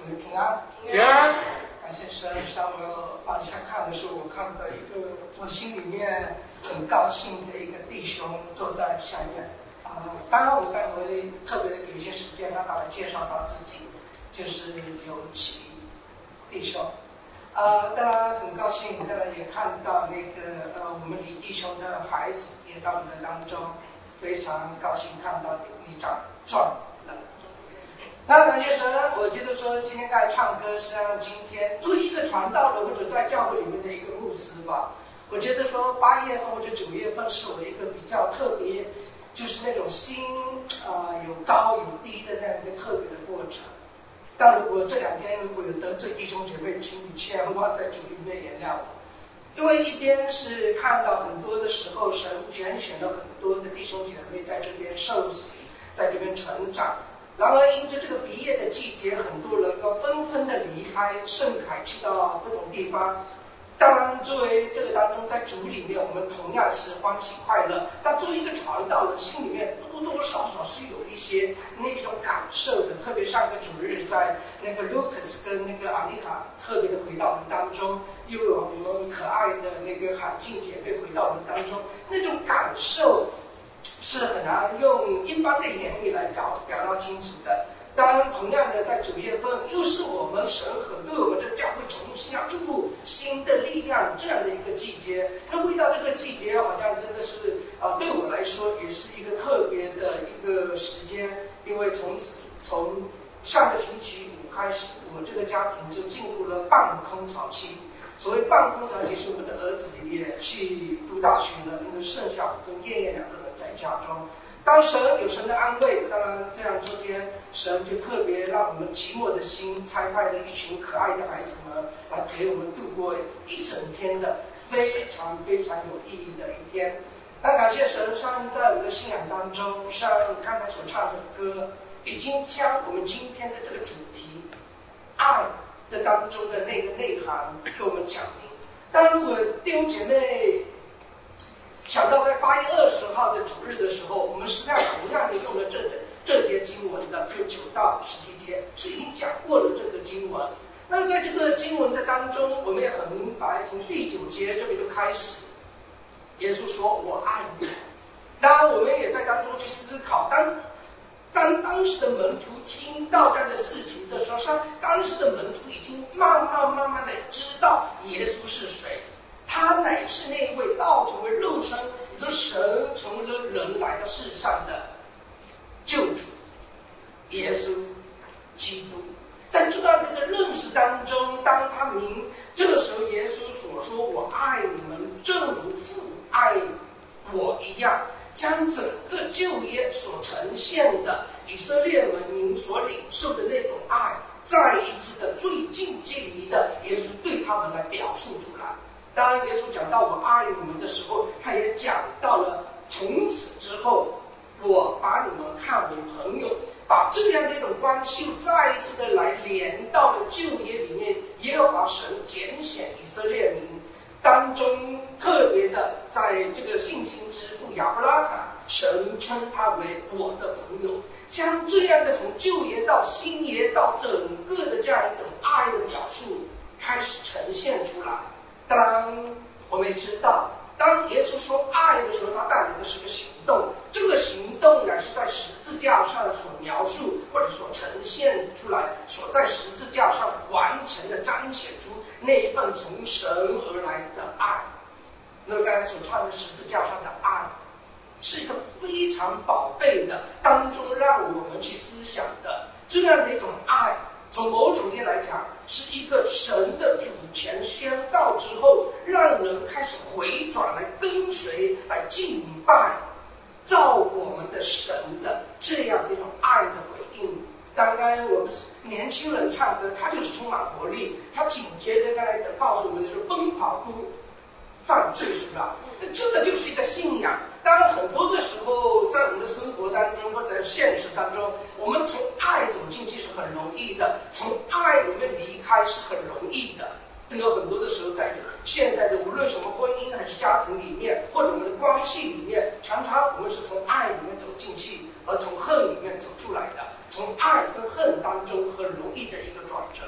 主平安。 平安。 感谢神，让我往下看的时候，我看到一个我心里面很高兴的一个弟兄坐在下面。当然我待会特别给一些时间让他来介绍他自己，就是刘奇弟兄。当然很高兴，当然也看到那个我们李弟兄的孩子也在我们的当中，非常高兴看到你长壮了。那感谢神，我记得说今天该唱歌是让今天作为一个传道人或者在教会里面的一个牧师吧，我觉得说8月份或者9月份是我一个比较特别，就是那种心有高有低的那样一个特别的过程。但如果这2天如果有得罪弟兄姐妹，请你千万在主里面原谅我，因为一边是看到很多的时候神拣选了很多的弟兄姐妹在这边受洗，在这边成长。然而因着这个毕业的季节，很多人都纷纷的离开圣海去到不同地方。当然作为这个当中在主里面我们同样是欢喜快乐，但作为一个传道人心里面多多少少是有一些那种感受的。特别上个主日在那个 Lucas 跟那个阿妮卡特别的回到我们当中，又有我们可爱的那个海静姐妹回到我们当中，那种感受是很难用一般的言语来表达清楚的。当然同样的在9月份又是我们神很对我们这教会重新要注入新的力量这样的一个季节。那味道这个季节好像真的是对我来说也是一个特别的一个时间，因为从上个星期5开始，我们这个家庭就进入了半空巢期。所谓半空巢期是我们的儿子也去读大学了，因为剩下跟燕燕2个人在家中。当神有神的安慰，当然这样昨天神就特别让我们寂寞的心差派了一群可爱的孩子们来陪我们度过一整天的非常非常有意义的一天。那感谢神，上在我们的信仰当中，像刚才所唱的歌，已经将我们今天的这个主题爱的当中的那个内涵给我们讲明。当然如果弟兄姐妹想到在8月20号的主日的时候，我们实际上同样的用了这节经文的，就9到17节是已经讲过了这个经文。那在这个经文的当中，我们也很明白，从第9节这边就开始，耶稣说我爱你。当然我们也在当中去思考，当时的门徒听到这样的事情的时候，当时的门徒已经慢慢的知道耶稣是谁，他乃是那一位道成为肉身，也就是神成为了人来到世上的救主耶稣基督。在这样的认识当中，当他这个时候耶稣所说我爱你们正如父爱我一样，将整个旧约所呈现的以色列民所领受的那种爱，再一次的最近距离的耶稣对他们来表述出来。当耶稣讲到我爱你们的时候，他也讲到了从此之后我把你们看为朋友，把这样的一种关系再一次的来连到了旧约里面。耶和华神拣选以色列民当中，特别的在这个信心之父亚伯拉罕，神称他为我的朋友，将这样的从旧约到新约到整个的这样一种爱的表述开始呈现出来。当然我们也知道，当耶稣说爱的时候，他带来的是个行动，这个行动乃是在十字架上所描述或者所呈现出来，所在十字架上完成的彰显出那一份从神而来的爱。那么刚才所唱的十字架上的爱是一个非常宝贝的，当中让我们去思想的这样的一种爱，从某种意义来讲是一个神的主权宣告之后，让人开始回转来跟随来敬拜造我们的神的这样的一种爱的回应。刚刚我们年轻人唱歌，他就是充满活力，他紧接着刚才告诉我们的是奔跑不放弃，是吧？这个就是一个信仰。当然很多的时候在我们的生活当中或者现实当中，我们从爱走进去是很容易的，从爱里面离开是很容易的。有很多的时候在现在的无论什么婚姻还是家庭里面，或者我们的关系里面，常常我们是从爱里面走进去，而从恨里面走出来的。从爱跟恨当中很容易的一个转折。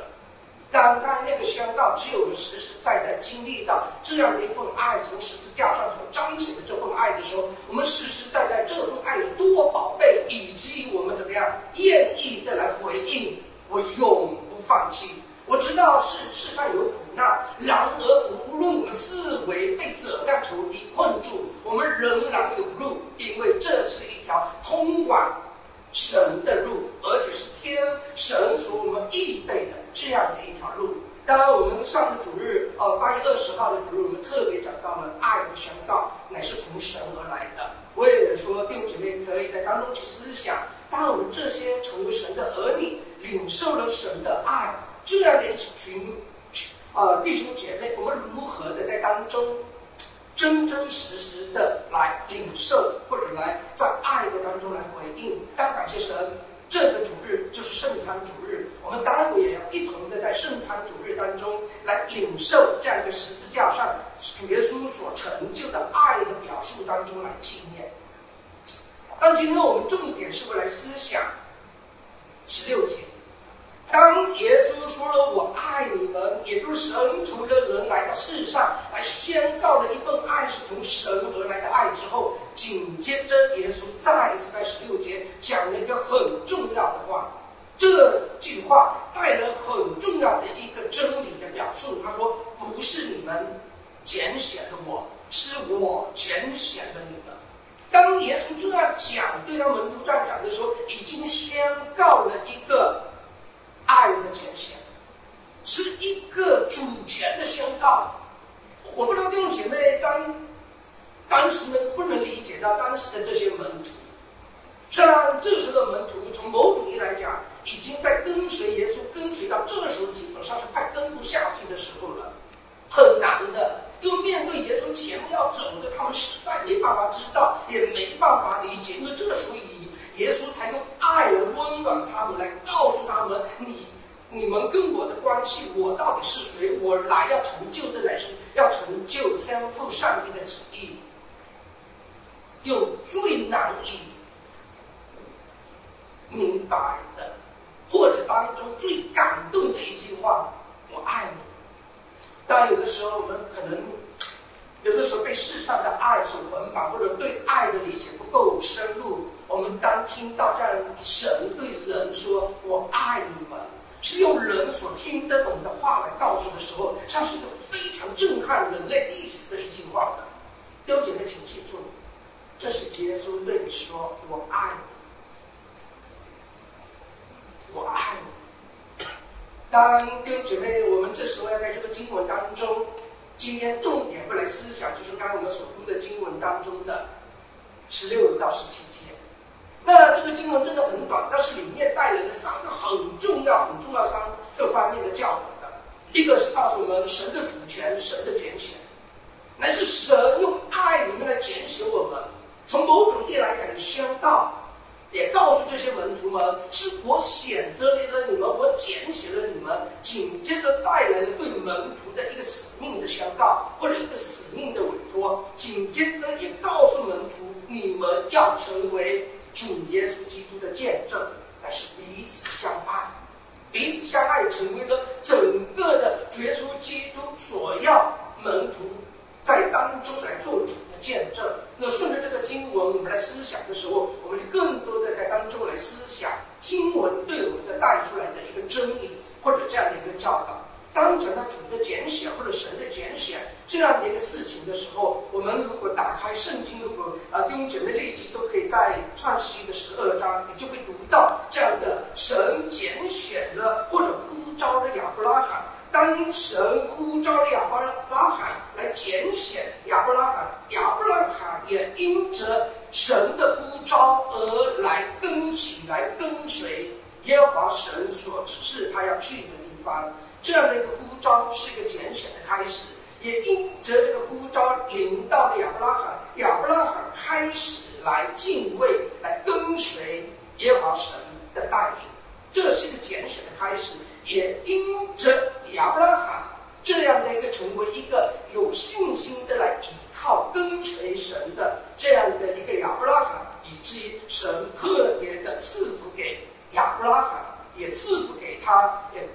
当然那个宣告，只有我们实实在在经历到这样的一份爱，从十字架上所彰显的这份爱的时候，我们实实在在这份爱有多宝贝，以及我们怎么样愿意的来回应，我永不放弃。我知道世上有苦难，然而无论我们思维被怎样仇敌困住，我们仍然有路，因为这是一条通往神的路，而且是神所我们预备的这样的一条路。当然，我们上个主日8月20号的主日，我们特别讲到了爱的宣告乃是从神而来的。我也说，弟兄姐妹可以在当中去思想，当我们这些成为神的儿女，领受了神的爱，这样的一群弟兄姐妹，我们如何的在当中真真实实的来领受，或者来在爱的当中来回应。当感谢神，这个主日就是圣餐主日，我们当然也要一同的在圣餐主日当中来领受这样一个十字架上主耶稣所成就的爱的表述当中来纪念。当今天我们重点是不是来思想16节？当耶稣说了我爱你们，也就是神从着人来到世上来宣告的一份爱是从神而来的爱之后，紧接着耶稣再一次在16节讲了一个很重要的话。这句话带了很重要的一个真理的表述。他说，不是你们拣选了我，是我拣选了你们。当耶稣这样讲，对他门徒这样讲的时候，已经宣告了一个爱的拣选，是一个主权的宣告。我不知道弟兄姐妹当时不能理解到当时的这些门徒，像这时的门徒从某种意义来讲，已经在跟随耶稣，跟随到这时候基本上是快跟不下去的时候了，很难的。又面对耶稣前面要走的，他们实在没办法知道，也没办法理解，因为这个时候耶稣才用爱来温暖他们，来告诉他们，你们跟我的关系，我到底是谁？我来要成就的乃是要成就天父上帝的旨意。用最难以明白的，或者当中最感动的一句话，我爱你。当然有的时候我们可能有的时候被世上的爱所捆绑，或者对爱的理解不够深入，我们当听到这样神对人说我爱你们，是用人所听得懂的话来告诉的时候，像是一个非常震撼人类历史的一句话的。弟兄姐妹请记住，这是耶稣对你说我爱你，我爱你。当弟兄姐妹，我们这时候要在这个经文当中，今天重点会来思想，就是刚才我们所读的经文当中的16到17节。那这个经文真的很短，但是里面带了3个很重要3个方面的教导的。一个是告诉我们神的主权，神的拣选，乃是神用爱里面来拣选我们。从某种意义来讲，你宣告也告诉这些门徒们，是我选择了你们，我拣选了你们，紧接着带来了对门徒的一个使命的宣告，或者一个使命的委托，紧接着也告诉门徒，你们要成为主耶稣基督的见证，但是彼此相爱。彼此相爱成为了整个的主耶稣基督所要门徒在当中来做主的见证。那顺着这个经文我们来思想的时候，我们就更多的在当中来思想经文对我们的带出来的一个真理，或者这样的一个教导。当讲到主的拣选或者神的拣选这样的一个事情的时候，我们如果打开圣经，如果弟兄姐妹立即都可以在创世纪的12章，你就会读到这样的神拣选了或者呼召了亚伯拉罕。当神呼召了亚伯拉罕来拣选亚伯拉罕，亚伯拉罕也因着神的呼召而来跟随耶和华神所指示他要去的地方。这样的一个呼召是一个拣选的开始，也因着这个呼召临到了亚伯拉罕，亚伯拉罕开始来敬畏，来跟随耶和华神的带领，这是一个拣选的开始。也因着亚伯拉罕这样的一个成为一个有信心的来依靠跟随神的这样的一个亚伯拉罕，以至于神特别的赐福给亚伯拉罕，也赐福给他，也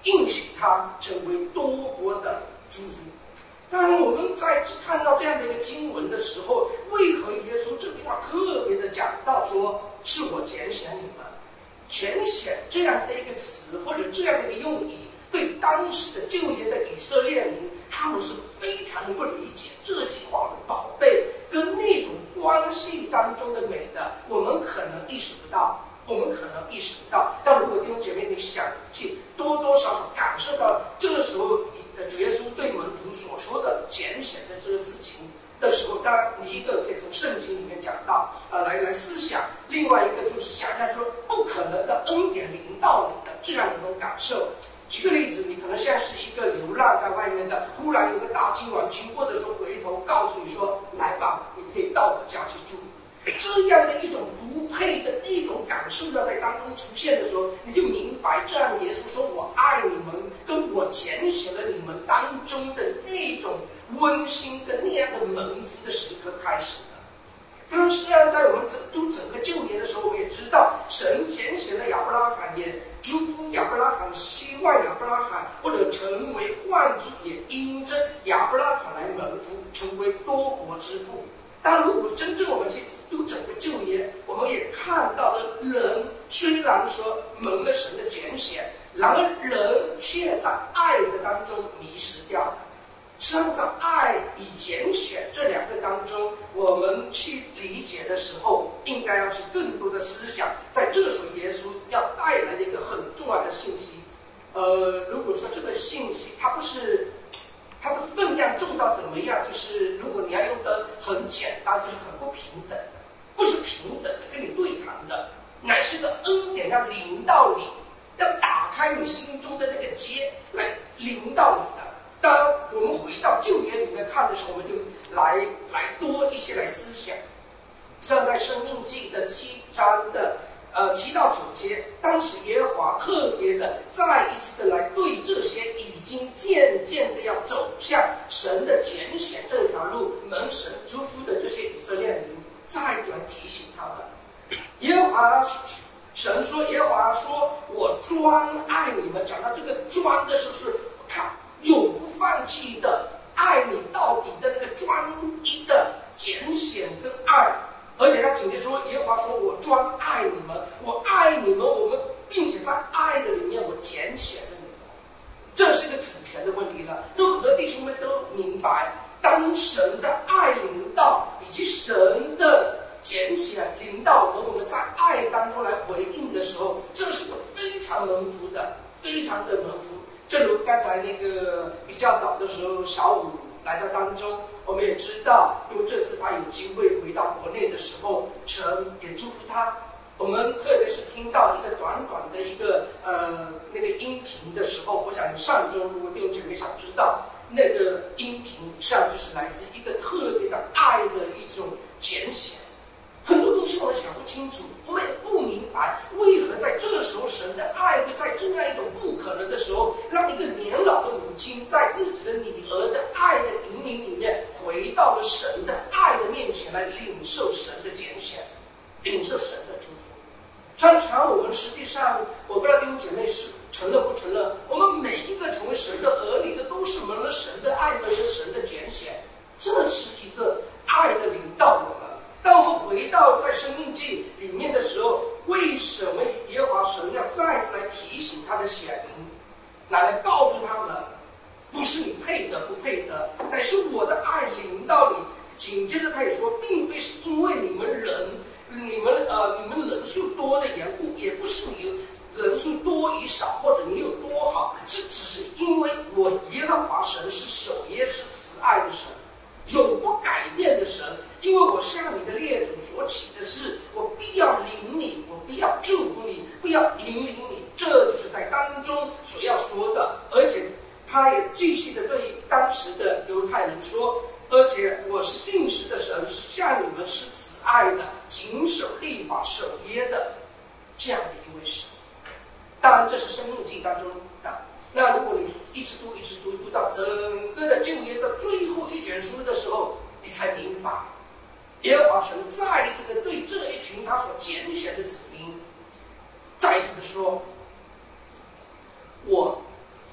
应许他成为多国的祝福。当我们在看到这样的一个经文的时候，为何耶稣这句话特别的讲到说是我拣选你们？拣选这样的一个词或者这样的一个用语，对当时的旧约的以色列民，他们是非常能够理解这句话的宝贝跟那种关系当中的美的，我们可能意识不到。但如果弟兄姐妹你想去多多少少感受到这个时候主耶稣对门徒所说的拣选的这个事情的时候，当然你一个可以从圣经里面讲到来思想，另外一个就是想象说不可能的恩典临到你的这样一种感受。举个例子，你可能像是一个流浪在外面的，忽然有个大金王经过的时候回头告诉你说来吧，你可以到我家去住。这样的一种不配的一种感受要在当中出现的时候，你就明白这样耶稣说我爱你们跟我拣选了你们当中的那种温馨跟那样的蒙福的时刻开始的。当时在我们读整个旧约的时候，我们也知道神拣选了亚伯拉罕，也祝福亚伯拉罕，希望亚伯拉罕或者成为万族，也因着亚伯拉罕来蒙福，成为多国之父。但如果真正我们去读整个旧约，我们也看到了人虽然说蒙了神的拣选，然而人却在爱的当中迷失掉了。实际上在爱与拣选这两个当中，我们去理解的时候，应该要是更多的思想，在这时候耶稣要带来的一个很重要的信息。如果说这个信息它不是它的分量重到怎么样，就是如果你要用的很简单，就是很不平等，不是平等的跟你对谈的，乃是个恩典要临到你，要打开你心中的那个结来临到你的。当我们回到旧约里面看的时候，我们就来多一些来思想。像在申命记的7章的7到9节，当时耶和华特别的再一次的来对这些已经渐渐的要走向神的拣选这条路蒙神祝福的这些以色列民，再次来提醒他们。耶和华神说，耶和华说我专爱你们，讲到这个专的就是他永不放弃的爱你到底的那个专一的拣选跟爱。而且他紧接着说，耶和华说我专爱你们，我爱你们，我们并且在爱的里面我拣选了你们。这是一个主权的问题了。有很多弟兄们都明白，当神的爱临到以及神的拣选临到我们在爱当中来回应的时候，这是个非常蒙福的，非常的蒙福。正如刚才那个比较早的时候小五来到当中，我们也知道，因为这次他有机会回到国内的时候，神也祝福他。我们特别是听到一个短短的一个那个音频的时候，我想上周如果弟兄姐妹想知道，那个音频上就是来自一个特别的爱的一种拣选。很多东西我们想不清楚，我们也不明白为何在这个时候神的爱会在这样一种不可能的时候，让一个年老的母亲在自己的女儿的爱的引领里面回到了神的爱的面前来领受神的拣选，领受神的祝福。常常我们实际上，我不知道弟兄姐妹是承认不承认，我们每一个成为神的儿女的都是蒙了神的爱，蒙了神的拣选，这是一个爱的领导我们。当我们回到在申命记里面的时候，为什么耶和华神要再次来提醒他的选民，来告诉他们，不是你配得不配得，乃是我的爱临到你。紧接着他也说，并非是因为你们人人数多的缘故，也不是你人数多与少，或者你有多好，只是因为我耶和华神是守约是慈爱的神，永不改变的神。因为我向你的列祖所起的事，我必要领你，我必要祝福你，必要引领你。这就是在当中所要说的。而且他也继续的对当时的犹太人说，而且我是信实的神，向你们是慈爱的，谨守律法守约的这样的一位神。当然这是申命记当中的。那如果你一直读到整个的旧约的最后一卷书的时候，你才明白耶和华神再一次的对这一群他所拣选的子民再一次的说，我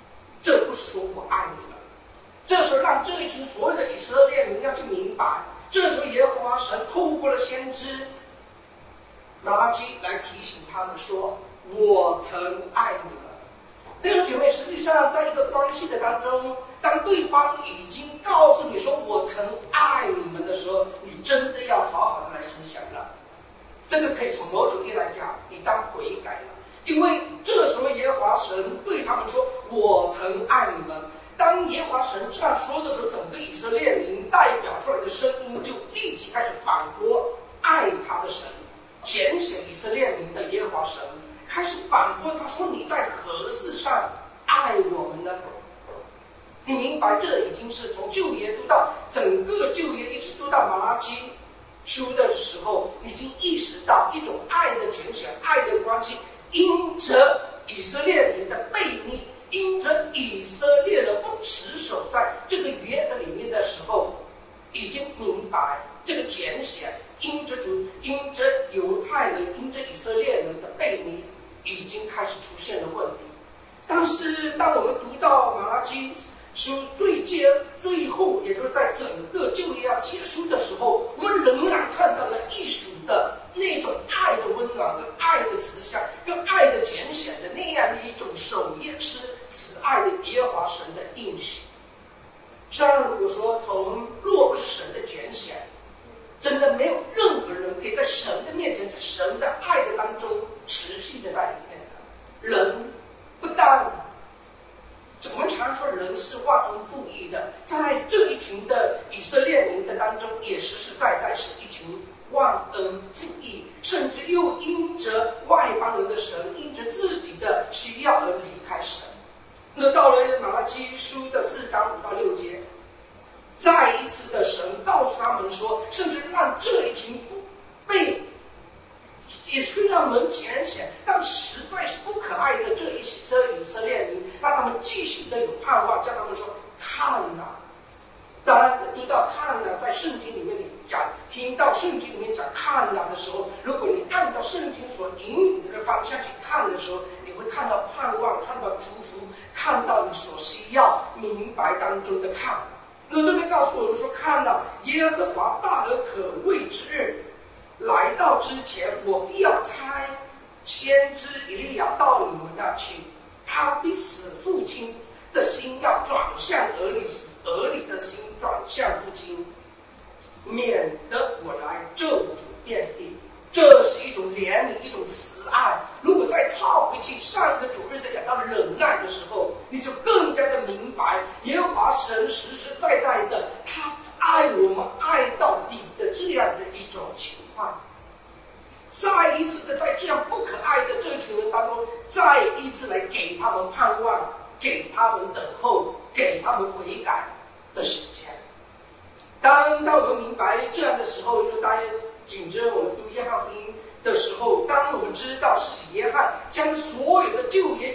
群所有的以色列民要去明白，这时候耶和华神透过了先知马拉基来提醒他们说：“我曾爱你们。”弟兄姐妹，实际上在一个关系的当中，当对方已经告诉你说“我曾爱你们”的时候，你真的要好好的来思想了。这个可以从某种意义来讲，你当悔改了，因为这时候耶和华神对他们说：“我曾爱你们。”当耶和华神这样说的时候，整个以色列民代表出来的声音就立即开始反驳爱他的神，拣选以色列民的耶和华神开始反驳他说：“你在何事上爱我们呢？”你明白，这已经是从旧约读到整个旧约，一直读到马拉基书的时候，已经意识到一种爱的拣选、爱的关系，因着以色列民的悖逆，因着以色列人不持守在这个约的里面的时候，已经明白这个拣选，因着犹太人、因着以色列人的悖逆，已经开始出现了问题。但是当我们读到马拉基书最后，也就是在整个旧约要结束的时候，我们仍然看到了艺术的那种爱的温暖跟爱的慈祥跟爱的拣选的那样的一种守约是慈爱的耶和华神的应许。虽然如果说若不是神的拣选，真的没有任何人可以在神的面前，在神的爱的当中持续的在里面的。人不但我们常说人是忘恩负义的，在这一群的以色列民的当中，也实实在在是一群忘恩负义，甚至又因着外邦人的神，因着自己的需要而离开神。那到了马拉基书的4章5到6节，再一次的神告诉他们说，甚至让这一群也虽然能拣选，但实在是不可爱的这一些以色列民，让他们继续的有盼望，叫他们说看啊。当然读到看啊，在圣经里面讲，听到圣经里面讲看啊的时候，如果你按照圣经所引领的方向去看的时候，你会看到盼望，看到祝福，看到你所需要明白当中的看。那这边告诉我们说，看啊，耶和华大而可畏之日来到之前，我必要差先知以利亚到你们那去，他必使父亲的心要转向儿女，使儿女的心转向父亲，免得我来咒诅遍地。这是一种怜悯，一种慈爱。如果再套回去上个主日的讲到忍耐的时候，你就更加的明白耶和华神实实在在的他爱我们爱到底的这样的一种情况。再一次的在这样不可爱的这群人当中，再一次来给他们盼望，给他们等候，给他们悔改的时间。当我们明白这样的时候，就大家紧着我们读约翰福音的时候，当我们知道施洗约翰将所有的旧约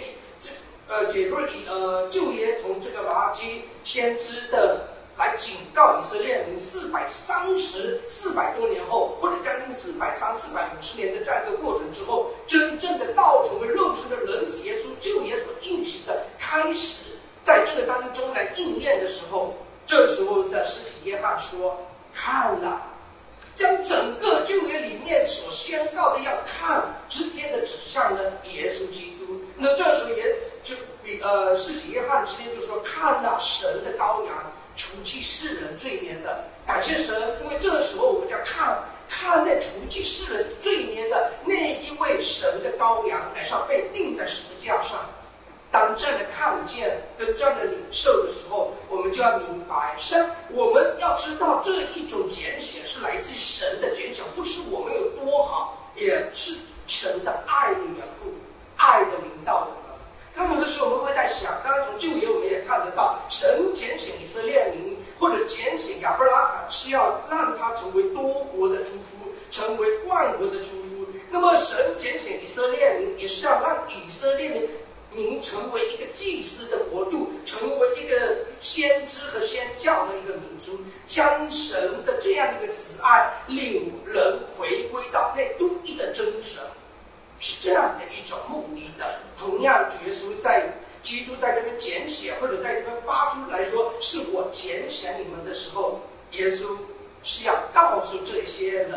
旧约从这个马拉基先知的来警告以色列人400多年后，或者将近450年的这样一个过程之后，真正的道成为肉身的人子耶稣，旧约所应许的开始在这个当中来应验的时候，这时候的施洗约翰说：“看啊！”将整个旧约里面所宣告的要看，直接的指向了耶稣基督。那这时候施洗约翰直接就说：“看啊，神的羔羊，除去世人罪孽的。”感谢神，因为这时候我们要看那除去世人罪孽的那一位神的羔羊，乃是要被钉在十字架上。当这样的看见跟这样的领受的时候，我们就要明白，我们要知道这一种拣选是来自神的拣选，不是我们有多好，也是神的爱的缘故，爱的领导我们。看有的时候我们会在想，刚刚从旧约我们也看得到，神拣选以色列民或者拣选亚伯拉罕，是要让他成为多国的祝福，成为万国的祝福。那么神拣选以色列民，也是要让以色列民成为一个祭司的国度，成为一个先知和宣教的一个民族，将神的这样一个慈爱领人回归到那独一的真神，是这样的一种目的的。同样，耶稣基督在这边边拣选，或者在这边发出来说是我拣选你们的时候，耶稣是要告诉这些人，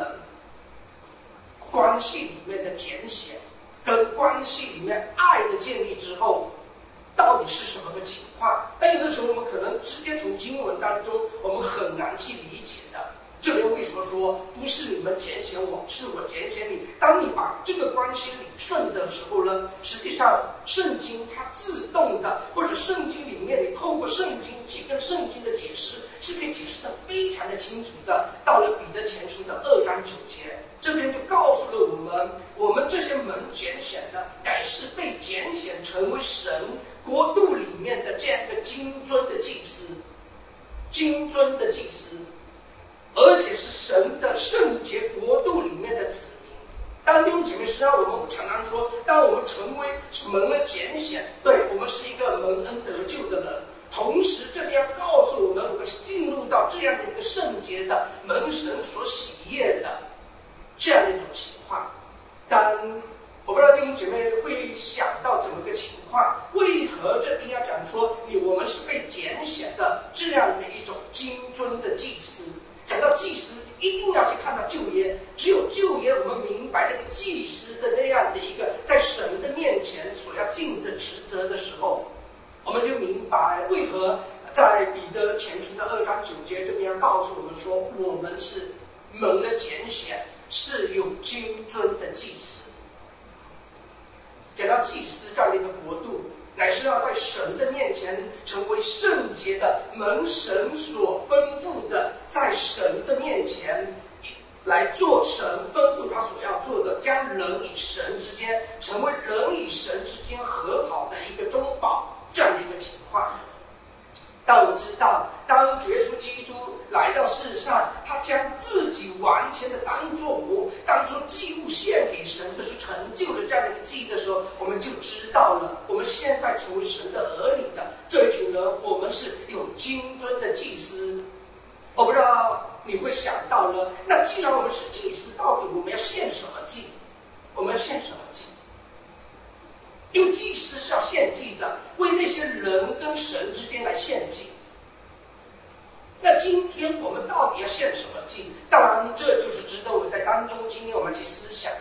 关系里面的拣选跟关系里面爱的建立之后，到底是什么个情况？但有的时候我们可能直接从经文当中，我们很难去理解的。这边为什么说不是你们拣选我，是我拣选你？当你把这个关系理顺的时候呢，实际上圣经它自动的，或者圣经里面你透过圣经去跟圣经的解释，是可以解释的非常的清楚的。到了彼得前书的2章9节，这边就告诉了我们，我们这些蒙拣选的，乃是被拣选成为神国度里面的这样一个金尊的祭司，金尊的祭司。而且是神的圣洁国度里面的子民。当弟兄姐妹，实际上我们常常说，当我们成为蒙了拣选，对，我们是一个蒙恩得救的人。同时，这边要告诉我们，我们是进入到这样的一个圣洁的、蒙神所喜悦的这样的一种情况。当我不知道弟兄姐妹会想到怎么个情况？为何这边要讲说，我们是被拣选的这样的一种金尊的祭司？讲到祭司，一定要去看到旧约，只有旧约我们明白那个祭司的那样的一个在神的面前所要尽的职责的时候，我们就明白为何在彼得前书的2章9节这边要告诉我们说，我们是蒙了拣选，是有金尊的祭司。讲到祭司这样的一个国度，乃是要在神的面前成为圣洁的，蒙神所吩咐的，在神的面前来做神吩咐他所要做的，将人与神之间成为人与神之间和好的一个中保，这样的一个情况。但我知道，当耶稣基督来到世上，他将自己完全的当作活，当作祭物献给神，就是成就了这样的一个祭的时候，我们就知道了，我们现在成为神的儿女的这一群人，我们是有金尊的祭司。我不知道你会想到了，那既然我们是祭司，到底我们要献什么祭？我们要献什么祭？因为祭司是要献祭的，为那些人跟神之间来献祭。那今天我们到底要献什么祭？当然，这就是值得我们在当中今天我们去思想的。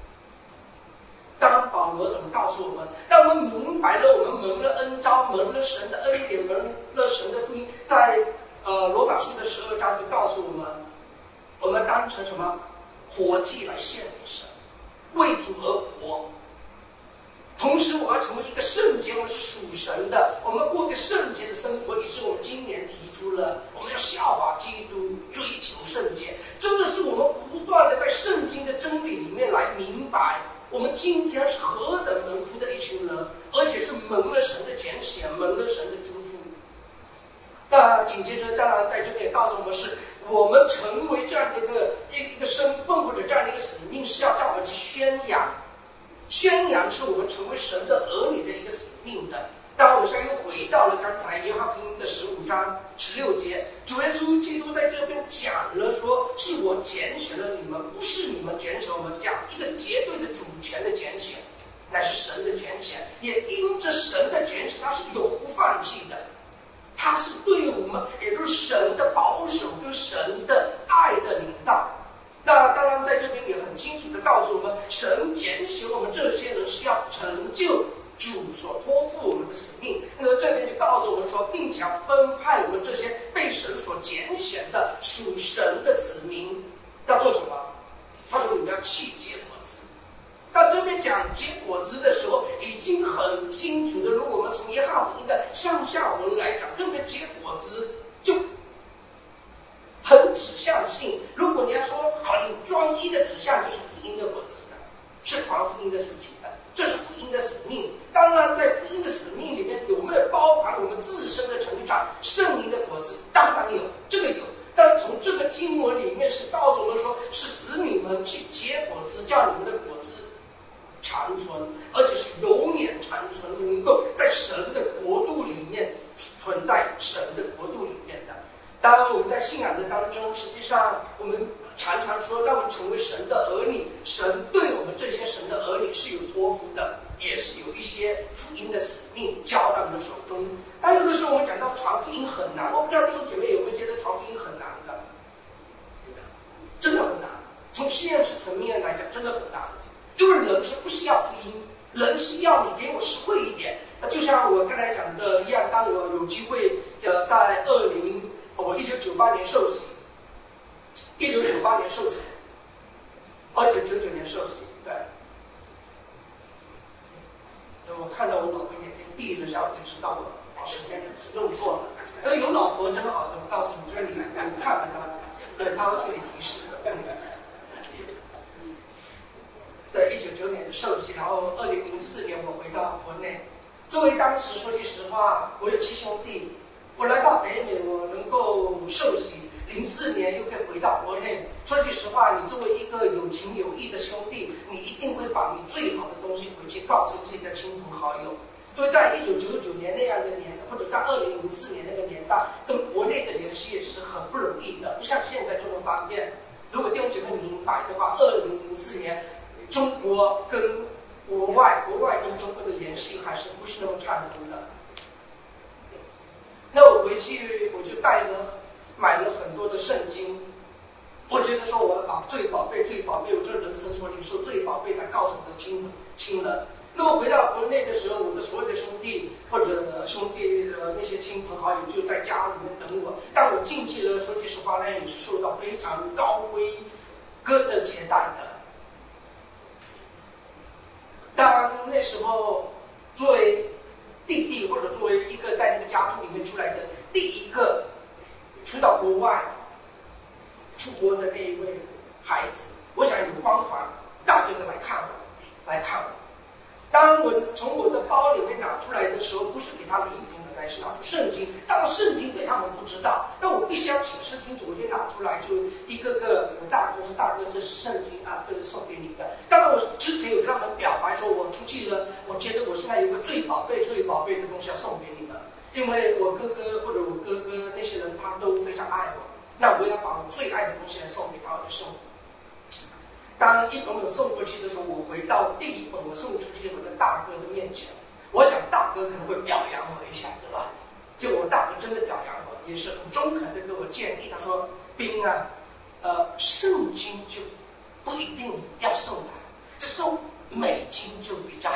当保罗怎么告诉我们？当我们明白了我们蒙了恩召，蒙了神的恩典，蒙了神的福音，在罗马书的12章就告诉我们，我们当成什么活祭来献给神，为主而活。同时，我们要成为一个圣洁，我们是属神的，我们过一个圣洁的生活，也是我们今年提出了，我们要效法基督，追求圣洁。真的是我们不断的在圣经的真理里面来明白，我们今天是何等蒙福的一群人，而且是蒙了神的拣选，蒙了神的祝福。那紧接着，当然在这边也告诉我们，是我们成为这样的一个身份或者这样的一个使命，是要让我们去宣扬。宣扬是我们成为神的儿女的一个使命的。当然，我现在又回到了刚才约翰福音的15章16节，主耶稣基督在这边讲了说，是我拣选了你们，不是你们拣选我们，讲一个绝对的主权的拣选，乃是神的拣选。也因着神的拣选，他是永不放弃的，他是对我们，也就是神的保守跟神的爱的领导。那当然，在这边也很清楚地告诉我们，神拣选我们这些人是要成就主所托付我们的使命。那么这边就告诉我们说，并且要分派我们这些被神所拣选的属神的子民要做什么？他说你们要去结果子。到这边讲结果子的时候，已经很清楚的。如果我们从约翰福音的上下文来讲，这边结果子就很指向性。如果你要说很专一的指向，就是福音的果子的，是传福音的事情的，这是福音的使命。当然，在福音的使命里面，有没有包含我们自身的成长、圣灵的果子？当然有，这个有。但从这个经文里面是告诉我们说，是使你们去结果子，叫你们的果子长存，而且是永远长存，能够在神的国度里面存在神的国度里面的。当然，我们在信仰的当中，实际上我们常常说，当我们成为神的儿女，神对我们这些神的儿女是有托付的，也是有一些福音的使命交到我们的手中。 到传福音很难，我不知道弟兄姐妹有没有觉得传福音很难的？真的很难。从实验室层面来讲，真的很难。因为人是不需要福音，人是要你给我实惠一点。就像我刚才讲的一样，当我有机会在我1998年受洗，1998年受洗，1999年受洗，对。我看到我老婆眼睛闭了下，我就知道我把时间弄错了。有老婆真好的，我告诉你，就是你看看她，对，她会给你提示的。对，1999年的受洗，然后2004年我回到国内。作为当时说句实话，我有7兄弟，我来到北美，我能够受洗，04年又可以回到国内。说句实话，你作为一个有情有义的兄弟，你一定会把你最好的东西回去告诉自己的亲朋好友。所以在1999年那样的年代，或者在2004年那个年代，跟国内的联系也是很不容易的，不像现在这么方便。如果弟兄姐妹明白的话，2004年中国跟国外跟中国的联系还是不是那么畅通的。那我回去我就买了很多的圣经，我觉得说我要把最宝贝，我这人生所领受最宝贝来告诉我的亲人。那么回到国内的时候，我的所有的兄弟或者那些亲朋好友就在家里面等我。当我进去了，说句实话呢，也是受到非常高规格的接待的。当那时候作为弟弟，或者作为一个在那个家族里面出来的第一个去到国外出国的那一位孩子，我想有光环，大家都来看我。当我从我的包里面拿出来的时候，不是给他礼品的，乃是拿出圣经。当然圣经给他们不知道，那我必须要解释清楚，我就拿出来，就一个个，我大哥说大哥，这是圣经啊，这是送给你的。当然我之前有跟他们表白说，我出去了，我觉得我现在有个最宝贝的东西要送给你们，因为我哥哥或者我哥哥那些人他都非常爱我，那我要把我最爱的东西来送给他，我就送。当一本本送过去的时候，我回到第一本我送出去我的大哥的面前，我想大哥可能会表扬我一下，对吧？结果我大哥真的表扬我，也是很中肯的给我建议，他说：“彬啊，圣经就不一定要送来，送美金就比较好。”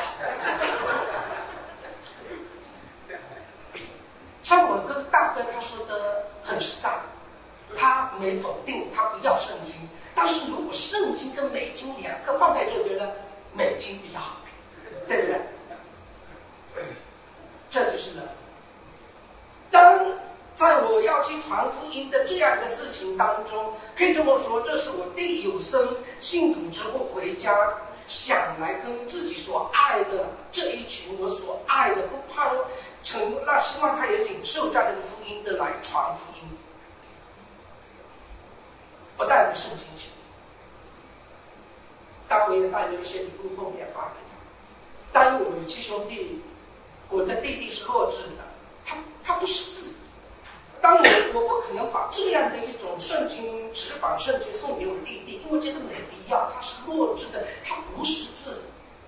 像我大哥他说的很实在，他没否定，他不要圣经。但是如果圣经跟美金两个放在这边呢，美金比较好，对不对？这就是人。当在我要去传福音的这样的事情当中，可以这么说，这是我弟有生信主之后回家，想来跟自己所爱的这一群我所爱的，不盼那希望他也领受这样的福音的来传福音。我带了圣经去，当我也带了一些礼物后面发给他。当我有7兄弟，我的弟弟是弱智的，他不识字。当我不可能把这样的一种圣经纸板圣经送给我弟弟，因为觉得没必要，他是弱智的，他不识字。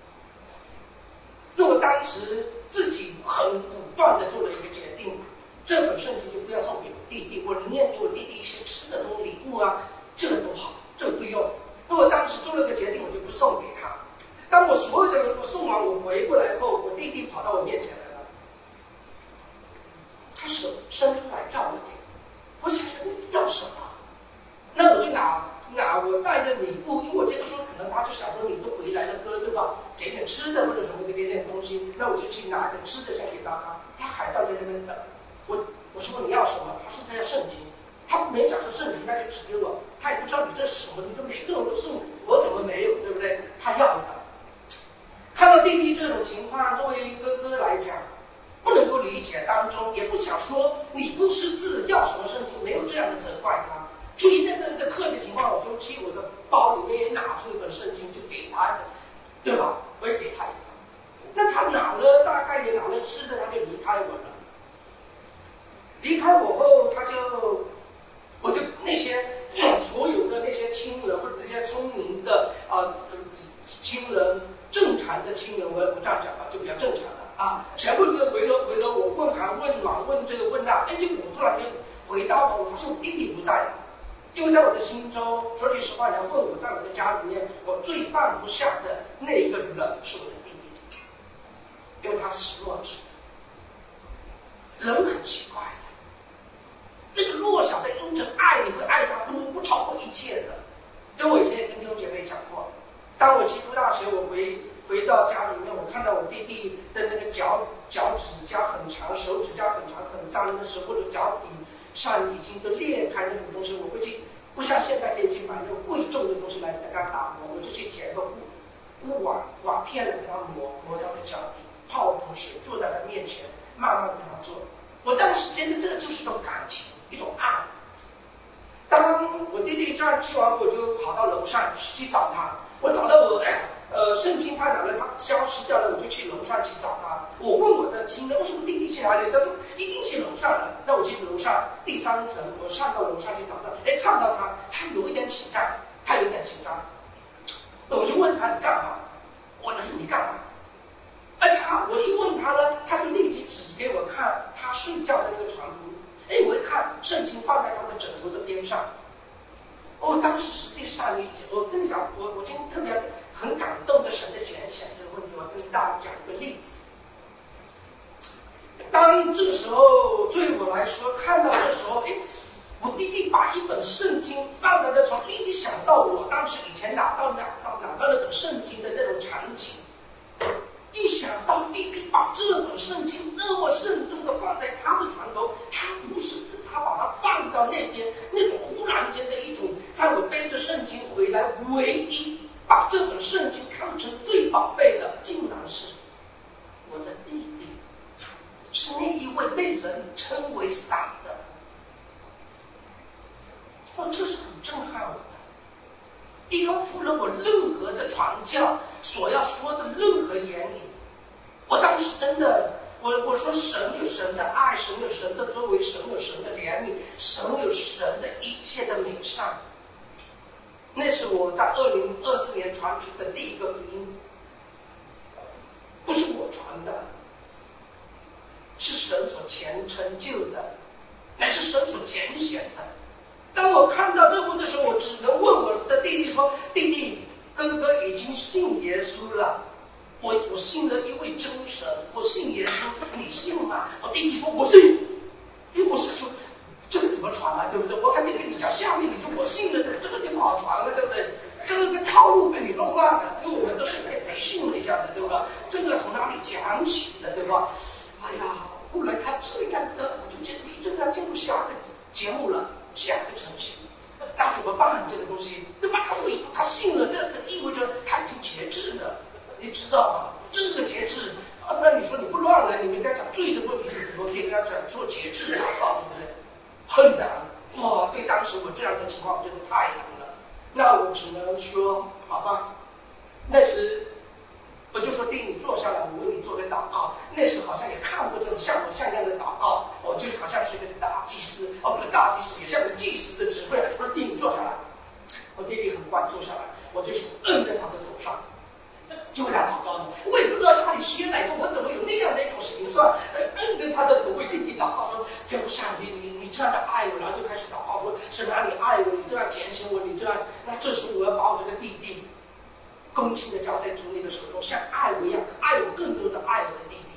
那我当时自己很武断的做了一个决定，这本圣经就不要送给我弟弟，我宁愿给我弟弟一些吃的东西礼物啊，这个都好，这个不用。那我当时做了个决定，我就不送给他。当我所有的人都送完，我回过来后，我弟弟跑到我面前来了，他手伸出来照了点，我想你要什么？那我就拿我带的礼物，因为我觉得说可能他就想说你都回来了哥，对吧？给点吃的或者什么的，给点东西，那我就去拿点吃的想给他，他还站在那边等。我说你要什么？他说他要圣经。他没讲说圣经，那就指给我，他也不知道你这是什么，你说每个人都送，我怎么没有，对不对？他要的。看到弟弟这种情况，作为哥哥来讲，不能够理解当中，也不想说你不识字要什么圣经，没有这样的责怪他。出于那个特别情况，我就去我的包里面也拿出一本圣经，就给他，对吧？我也给他一个。那他拿了，大概也拿了吃的，他就离开我了。离开我后，我就那些所有的那些亲人或者那些聪明的亲人，正常的亲人，我这样讲吧，就比较正常的啊，全部都围了我，问寒问暖，问这个问那， 是我弟弟不在了。因为在我的心中，说句实话，你要问我在我的家里面，我最放不下的那一个人是我的弟弟，因为他是弱智的。人很奇怪的，那个弱小的因着爱，你会爱他多，不超过一切的。因为我以前也跟弟兄姐妹讲过，当我去读大学，我回到家里面，我看到我弟弟的那个脚趾甲很长，手指甲很长，很脏的时候，或者脚底上已经都裂开那种东西，我会去，不像现在可以去买那种贵重的东西来给它打磨，我就去捡个瓦片来给它磨它的脚底，泡口水，坐在他面前，慢慢给他做。我当时觉得这个就是一种感情，一种爱。当我弟弟这样吃完，我就跑到楼上去找他。我找到圣经他拿了，他消失掉了，我就去楼上去找他。我问我的亲人，我说弟弟去哪里？他说一定去楼上了。那我去楼上第3层，我上到楼上去找他，看到他有一点紧张，我就问他你干嘛？我说你干嘛？我一问他呢，他就立即指给我看他睡觉的那个床铺。我一看圣经放在他的枕头的边上。当时实际上我跟你讲，我今天特别很感动的神的拣选这个问题，我跟大家讲一个例子。当这时候对我来说，看到这时候，我弟弟把一本圣经放在那床，立即想到我当时以前拿到那本圣经的那种场景。一想到弟弟把这本圣经那么慎重的放在他的床头，他不识字，他把它放到那边，那种忽然间的一种，在我背着圣经回来，唯一把这本圣经看成最宝贝的，竟然是我的弟弟，是那一位被人称为傻的。这是很震撼我的，颠覆了我任何的传教所要说的任何言语。我当时真的，我说神有神的爱，神有神的作为，神有神的怜悯，神有神的一切的美善。那是我在2024年传出的第一个福音，不是我传的，是神所成就的，乃是神所拣选的。当我看到这步的时候，我只能问我的弟弟说：“弟弟，哥哥已经信耶稣了，我信了一位真神，我信耶稣，你信吗？”我弟弟说：“我信。”我是说，这个怎么传啊？对不对？我还没跟你讲，下面你说我信了，这个就不好传了，对不对？这个套路被你弄乱了，因为我们都是被培训了一下的，对吧？这个从哪里讲起的，对吧？后来他这样的，我就觉得是这个要进入下个节目了。下个程序，那怎么办？这个东西，对吧？他说他信了，这意味着他已经节制了，你知道吗？这个节制，那你说你不乱来，你们应该讲罪的问题是怎么给人家讲做节制啊，对不对？很难哇！对当时我这样的情况真的太难了。那我只能说，好吧，那时我就说弟你坐下来，我为你做个祷告。那时好像也看过这种像模像样的祷告，我就好像是一个大祭司，不是大祭司，也像个祭司的指挥。我说弟你坐下来，我弟弟很快坐下来，我就手摁在他的头上，就为他祷告呢。我也不知道哪里学来的，我怎么有那样的一种形象，摁着他的头为弟弟祷告，说：“天父上帝，你这样的爱我。”然后就开始祷告说：“神啊，你爱我，你这样拣选我，你这样，那这时我要把我这个弟弟恭敬的交在主你的手中，像爱我一样，爱我更多的爱我的弟弟。”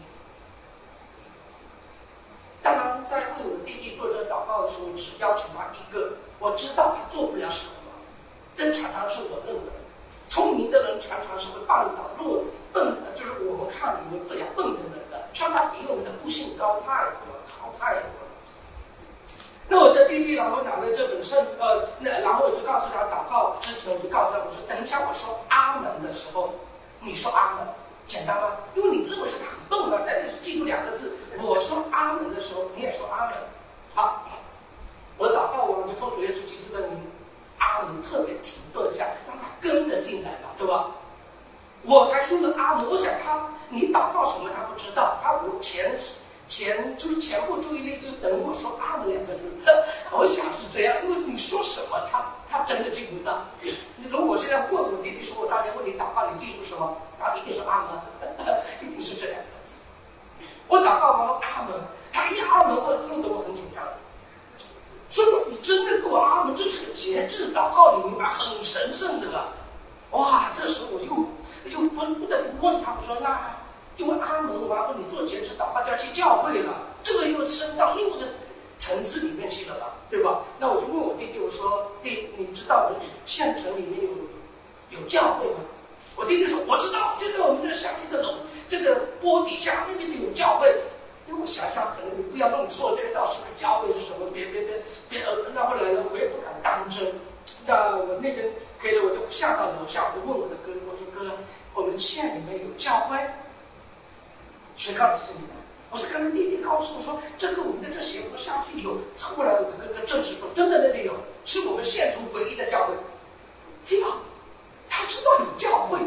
当然，在为我弟弟做这个祷告的时候，我只要求他一个，我知道他做不了什么，但常常是我认为，聪明的人常常是会绊倒弱笨的，就是我们看你们比较笨的人的，像他比我们的悟性高太多，好太多了。那我的弟弟，然后拿了这本然后我就告诉他，祷告之前我就告诉他，我说等一下我说阿门的时候，你说阿门，简单吗？因为你认为是他很笨嘛，但是记住2个字，我说阿门的时候，你也说阿门。好，我祷告完就奉主耶稣基督的名，阿门，特别停顿一下，让他跟着进来了，对吧？我才说了阿门，我想你祷告什么他不知道，我就是全部注意力就等我说阿门2个字，我想是这样，因为你说什么他真的记不到。如果现在问我弟弟说，我当年问你祷告你记住什么，他一定是阿门，一定是这2个字。我祷告完阿门，他一阿门，我弄得我很紧张。所以个祷告里面很神圣的了。哇，这时候我就不得不问他，我说那因为阿门完后你做节制祷告就要去教会了，这个又升到另一个层次里面去了吧，对吧？那我就问我弟弟，我说弟，你知道我们县城里面有教会吗？我弟弟说我知道，就在我们的乡亲的楼这个坡底下那边就有教会。因为我想想，可能你不要弄错，这个到时候教会是什么？别，那后来呢，我也不敢当真。那我那边可以了，我就下到楼下，我就问我的哥，我说哥，我们县里面有教会？谁告诉你的？我说刚才弟弟告诉我说，这个我们的这斜坡下去有。后来我的哥哥证实说，真的那边有，是我们县城唯一的教会。哎呀，他知道有教会。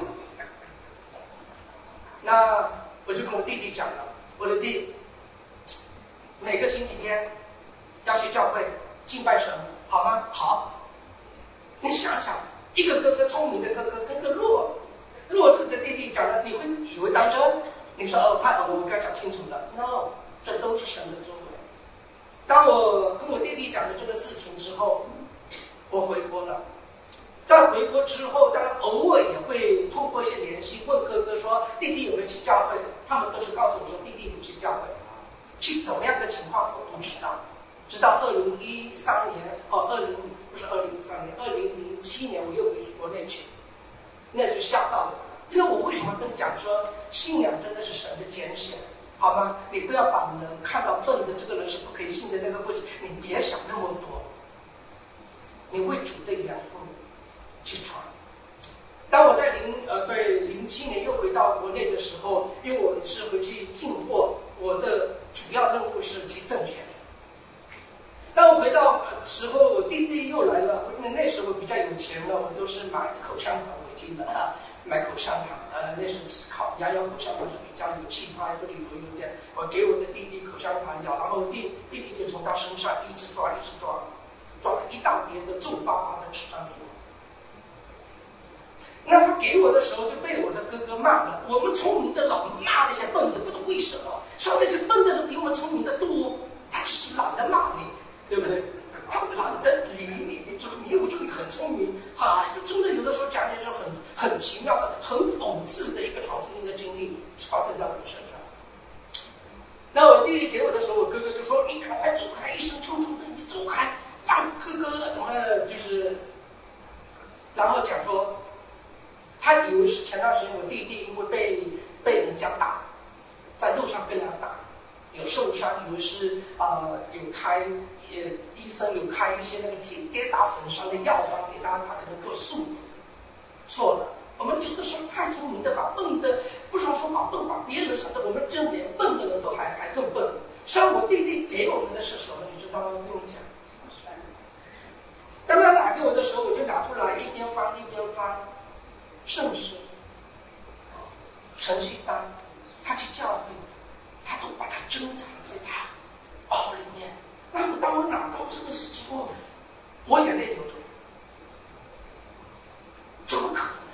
那我就跟我弟弟讲了，我的弟，每个星期天要去教会敬拜神，好吗？好。你想想，一个哥哥聪明的哥哥跟个弱智的弟弟讲了，你会以为当真？你说哦，太好了，我该讲清楚了。No， 这都是神的作为。当我跟我弟弟讲了这个事情之后，我回国了。在回国之后，当然偶尔也会通过一些联系问哥哥说弟弟有没有去教会，他们都是告诉我说弟弟有去教会，去怎么样的情况我不知道。直到2013年，2007年我又回国内去，那就吓到了。因为我为什么跟你讲说信仰真的是神的拣选，好吗？你不要把人看到笨的这个人是不可以信的，那个不行，你别想那么多，你为主的缘故去传。当我在07年又回到国内的时候，因为我是回去进货，我的主要任务是去挣钱。当我回到时候，我弟弟又来了。那时候比较有钱了，我都是买口香糖回去的，买口香糖。那时候摇口香糖是比较有气派或者有点。我给我的弟弟口香糖摇，然后弟弟就从他身上一直抓了一大叠的皱巴巴的纸张给我。那他给我的时候就被我的哥哥骂了。我们聪明的老骂那些笨的，不懂为什么。说那些笨的人比我们聪明的多，他只是懒得骂你。对不对？他懒得理你，就是你，我觉得你很聪明啊！真的有的时候讲一些很奇妙的、很讽刺的一个传福音的经历发生在我的身上。那我弟弟给我的时候，我哥哥就说：“你赶快走开！”一声抽出的，你走开，让哥哥怎么就是，然后讲说，他以为是前段时间我弟弟因为被人家打，在路上被人家打。有受伤，以为是医生有开一些那个跌打损伤的药方给他，他可能给我诉苦，错了。我们有的时候太聪明的，把笨的，不是说把别人想的，我们真连笨的人都还更笨。像我弟弟给我们的是什么，你知道吗？跟你讲，当他拿给我的时候，我就拿出来一边翻圣诗、程序单，他去教会。他都把它珍藏在他里面。那么当我拿到这个事情后，我眼泪流出来。怎么可能？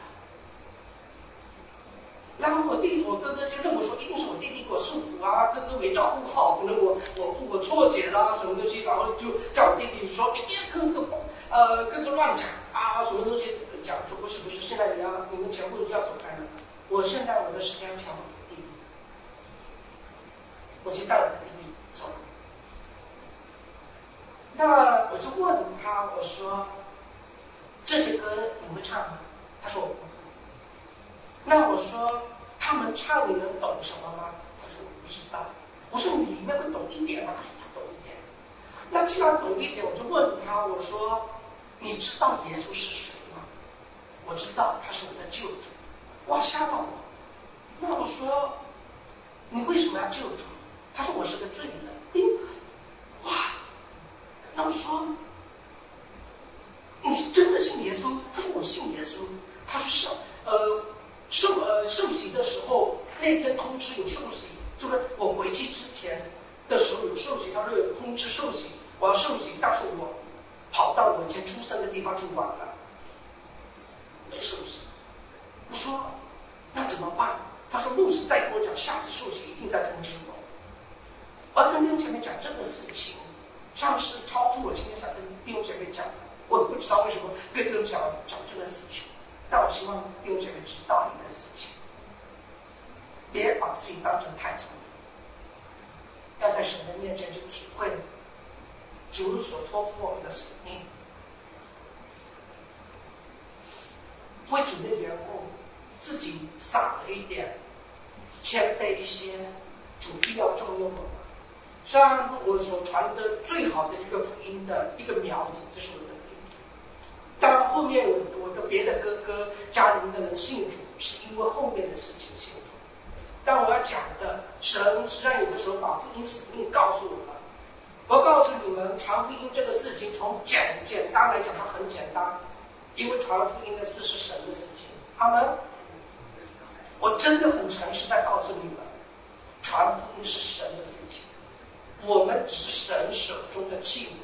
然后我哥哥就认为说，一定是我弟弟给我诉苦啊，哥哥没照顾好，可能我错解啦什么东西，然后就叫我弟弟说，你别跟哥哥乱讲啊，什么东西讲说不是，现在你们全部要走开了。我现在我的时间要抢。我就带我的弟弟走了。那我就问他，我说这些歌你会唱吗？他说我不会。那我说他们唱你能懂什么吗？他说我不知道。我说你里面会懂一点吗？他说他懂一点。那既然懂一点，我就问他，我说你知道耶稣是谁吗？我知道他是我的救主。哇，吓到我。那我说你为什么要救主？他说我是个罪人。哇！那我说你真的信耶稣？他说我信耶稣。他说受洗的时候那天通知有受洗，就是我回去之前的时候有受洗，他说有通知受洗，我要受洗，但是我跑到我以前出生的地方去晚了，没受洗。我说那怎么办？他说牧师再跟我讲，下次受洗一定再通知我。我要跟弟兄姐妹讲这个事情，像是超出我今天想跟弟兄姐妹讲的。 我也不知道为什么跟着讲这个事情，但我希望弟兄姐妹知道一个事情，别把自己当成太聪明，要在神的面前去体会主所托付我们的使命，为主的缘故，自己洒了一点，谦卑一些，主必要重用我们。虽然我所传的最好的一个福音的一个苗子，这是我的病。当然后面我的别的哥哥家里面的人信主，是因为后面的事情信主。但我要讲的，神实际上有的时候把福音使命告诉我们。我告诉你们，传福音这个事情，从简单来讲，它很简单，因为传福音的事是神的事情。阿们。我真的很诚实在告诉你们，传福音是神的事情，我们只是神手中的器皿。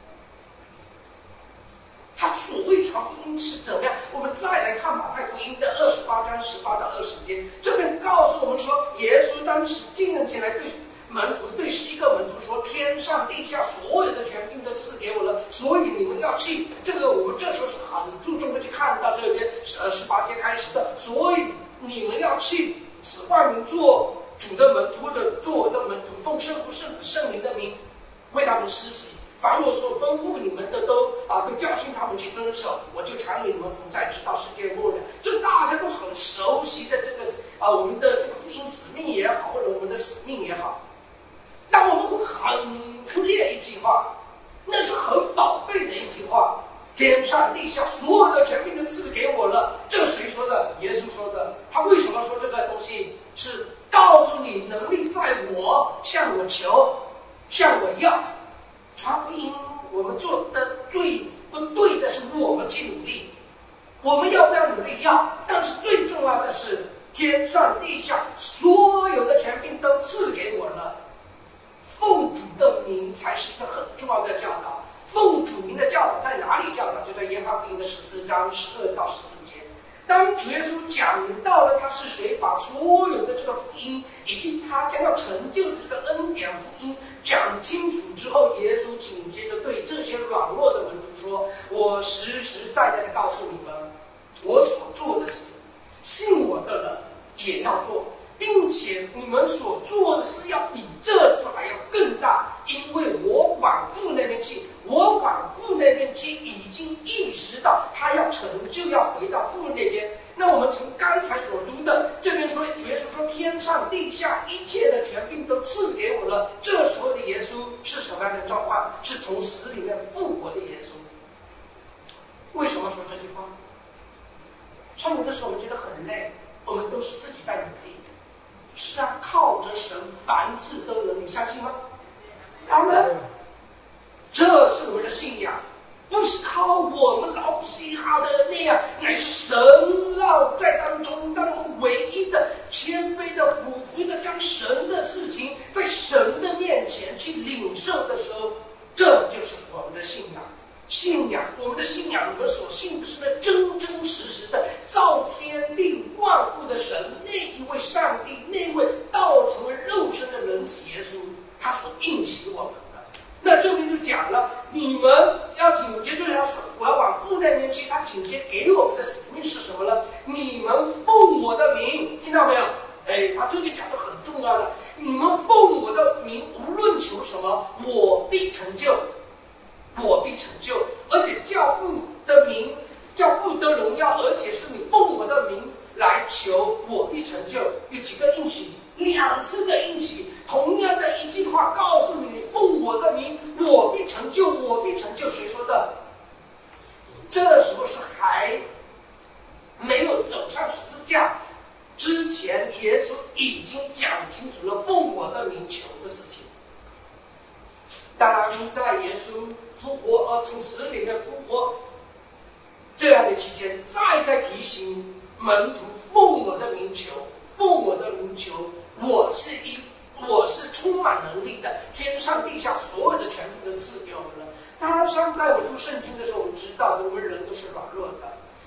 他所谓传福音是怎么样？我们再来看马太福音的28章18到20节，这边告诉我们说，耶稣当时进来对门徒，对11个门徒说：“天上地下所有的权柄都赐给我了，所以你们要去。”这个我们这时候是很注重的去看到这边18节开始的，所以你们要去，使万民做主的门徒，或者做我的门徒，奉圣父、圣子、圣灵的名为他们施洗。凡我所吩咐你们的都教训他们去遵守，我就常与你们同在，直到世界末日。这大家都很熟悉的这个我们的这个福音使命也好，或者我们的使命也好，但我们会很忽略一句话，那是很宝贝的一句话：天上地下所有的权柄都赐给我了。这是谁说的？耶稣说的。他为什么说这个东西？是告诉你能力在我，向我求，向我要。传福音我们做的最不对的是我们去努力，我们要不要努力？要。但是最重要的是，天上地下所有的权柄都赐给我了，奉主的名才是一个很重要的教导。奉主名的教导在哪里教导？就在约翰福音的14章12到14节。当主耶稣讲到了他是谁，把所有的这个福音以及他将要成就这个恩典福音讲清楚之后，耶稣紧接着对这些软弱的门徒说：“我实实在在的告诉你们，我所做的事，信我的人也要做，并且你们所做的事要比这事还要更大，因为我往父那边去。我往父那边去，已经意识到他要成就，要回到父那边。”那我们从刚才所读的这边说，主耶稣说天上地下一切的权柄都赐给我了。这时候的耶稣是什么样的状况？是从死里面复活的耶稣。为什么说这句话？上有的时候我们觉得很累，我们都是自己在努力。是啊，靠着神凡事都能，你相信吗？阿们。这是我们的信仰，不是靠我们老嘻哈的那样，乃是神绕在当中，当我们唯一的谦卑的俯伏的将神的事情在神的面前去领受的时候，这就是我们的信仰。信仰，我们的信仰，我们所信的是那真真实实的造天地万物的神，那一位上帝，那位道成为肉身的人子耶稣，他所应许我们。那这边就讲了，你们要紧接着要说，我要往父那边去。他紧接给我们的使命是什么呢？你们奉我的名，听到没有？他这里讲的很重要的，你们奉我的名，无论求什么，我必成就，我必成就。而且叫父的名，叫父得荣耀，而且是你奉我的名来求，我必成就。有几个应许？2次的应许，同样的一句话告诉你：奉我的名，我必成就，我必成就。谁说的？这时候是还没有走上十字架之前，耶稣已经讲清楚了奉我的名求的事情。当然，在耶稣复活从死里面复活这样的期间，再提醒门徒奉我的名求，奉我的名求。我是充满能力的，天上地下所有的权柄都赐给我们了。当然，在我读圣经的时候，我们知道我们人都是软弱的，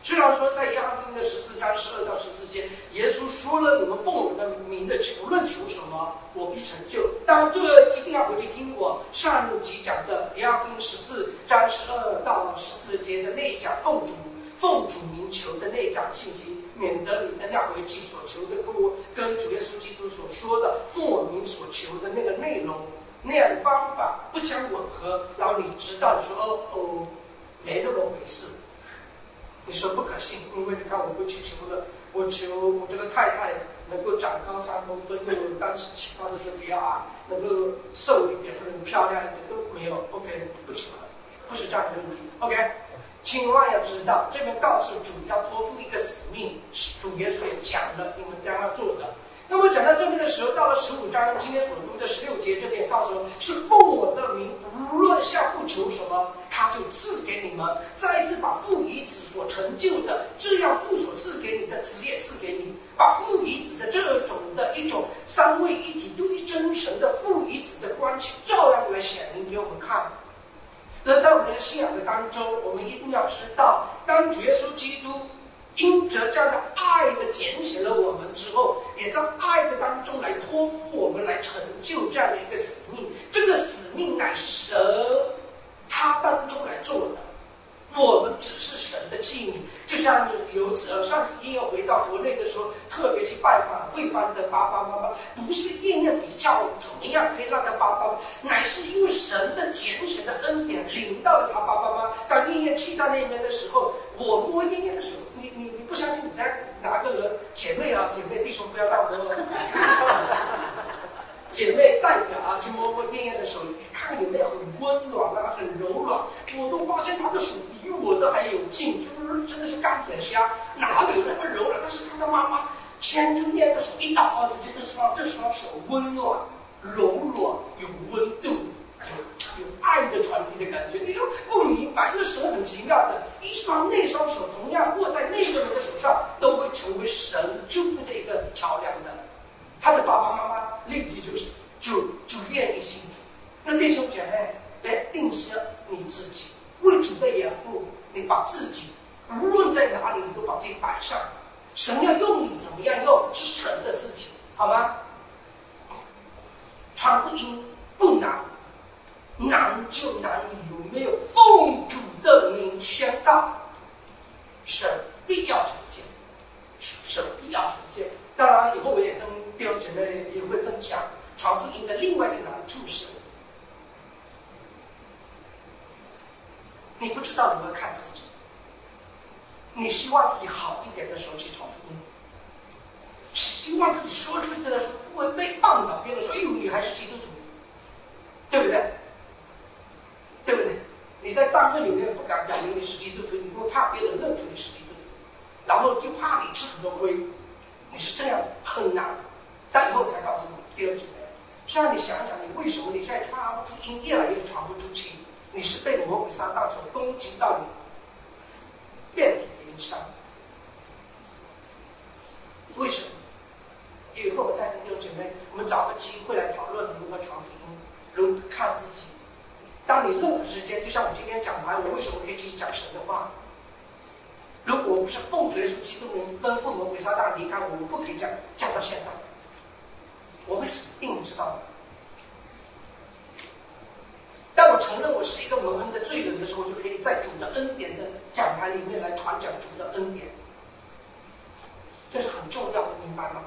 虽然说在约翰福音的14章12到14节，耶稣说了你们奉我的名的求论求什么，我必成就。当然，这一定要回去听我上集讲的约翰福音14章12到14节的那一讲奉主名求的那一讲信息，免得你的那回记所求的跟主耶稣基督所说的奉我名所求的那个内容那样的方法不相吻合，然后你知道你说没那么回事。你说不可信，因为你看我回去求了，我求我这个太太能够长高3公分，因为我当时起发的时候比较矮，能够瘦一点或者漂亮一点都没有 ，OK， 不求了，不是这样的问题 ，OK。千万要知道，这边告诉主要托付一个使命，主耶稣也讲了，你们将要做的。那么讲到这边的时候，到了15章，今天所读的16节，这边告诉我是奉我的名，无论向父求什么，他就赐给你们。再一次把父与子所成就的，这样父所赐给你的，子也赐给你。把父与子的这种的一种三位一体、独一真神的父与子的关系，照样来显明给我们看。而在我们的信仰的当中，我们一定要知道，当主耶稣基督因着这样的爱的拣选了我们之后，也在爱的当中来托付我们来成就这样的一个使命。这个使命乃是神他当中来做的，我们只是神的器皿。就像上次因为回到国内的时候，特别去拜访慧芳的爸爸妈妈，不是燕燕比较怎么样可以让他爸爸，乃是因为神的拣选的恩典领到了他爸爸妈妈。当燕燕去到那边的时候，我摸燕燕的时候，你不相信，你再拿个人姐妹弟兄不要当我姐妹代表去摸摸燕燕的手，看有没有很温暖很柔软。我都发现她的手比我的还有劲，就是真的是钢铁侠，哪里有那么柔软？但是她的妈妈牵着燕的手一祷告，就这双手温暖、柔软、有温度。有爱的传递的感觉，你就不明白，那神很奇妙的，那双手同样握在那个人的手上，都会成为神祝福的一个桥梁的。他的爸爸妈妈立即就愿意信主。那弟兄姐妹，定是你自己为主的缘故，你把自己无论在哪里，你都把自己摆上。神要用你怎么样用，是神的事情，好吗？传福音不难。难就难有没有奉主的名宣告，神必要成见，神必要成见。当然，以后我也跟弟兄姐妹也会分享传福音的另外一个难处是，你不知道如何看自己。你希望自己好一点的时候去传福音，希望自己说出去的时候不会被绊倒，别人说：“哎呦，你还是基督徒，对不对？”对不对？你在单位里面不敢表明你是基督徒，你会怕别人认出你是基督徒，然后就怕你吃很多亏，你是这样很难。但以后才告诉你，弟兄姐妹，虽然你想想，你为什么你现在传福音越来越传不出去？你是被魔鬼撒旦所攻击到你遍体鳞伤。为什么？以后我再跟弟兄姐妹，我们找个机会来讨论如何传福音，如何看自己。当你任何时间，就像我今天讲台，我为什么可以继续讲神的话？如果我不是奉主耶稣基督名吩咐魔鬼撒旦离开我，我不可以讲到现在，我会死定，你知道吗？当我承认我是一个蒙恩的罪人的时候，我就可以在主的恩典的讲台里面来传讲主的恩典，这是很重要的，明白吗？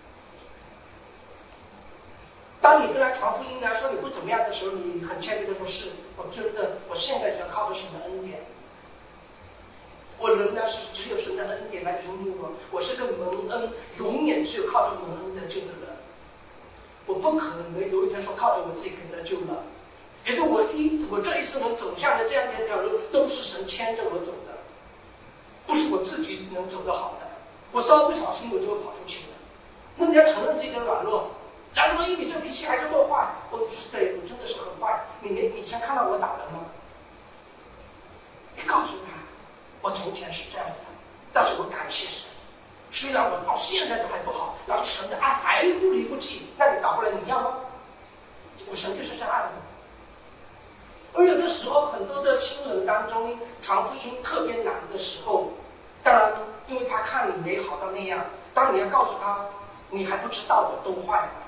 当你跟他传福音呢，说你不怎么样的时候，你很谦卑的说：“是我真的，我现在只要靠着神的恩典，我仍然是只有神的恩典来引领我，我是个蒙恩，永远只有靠着蒙恩得救的人。我不可能有一天说靠着我自己可以得救了，也就我这一生能走向的这样的一条路，都是神牵着我走的，不是我自己能走得好的。我稍微不小心，我就会跑出去了。那你要承认自己的软弱。”然后说：“你这脾气还这么坏。”我说：“对，我真的是很坏。你以前看到我打人吗？”你告诉他，我从前是这样的，但是我感谢神。虽然我到现在都还不好，然后神的爱还不离不弃，那你倒过来你要吗？我神就是这样爱的。而有的时候，很多的亲人当中传福音特别难的时候， 当然，因为他看你美好到那样，当你要告诉他，你还不知道我多坏吗？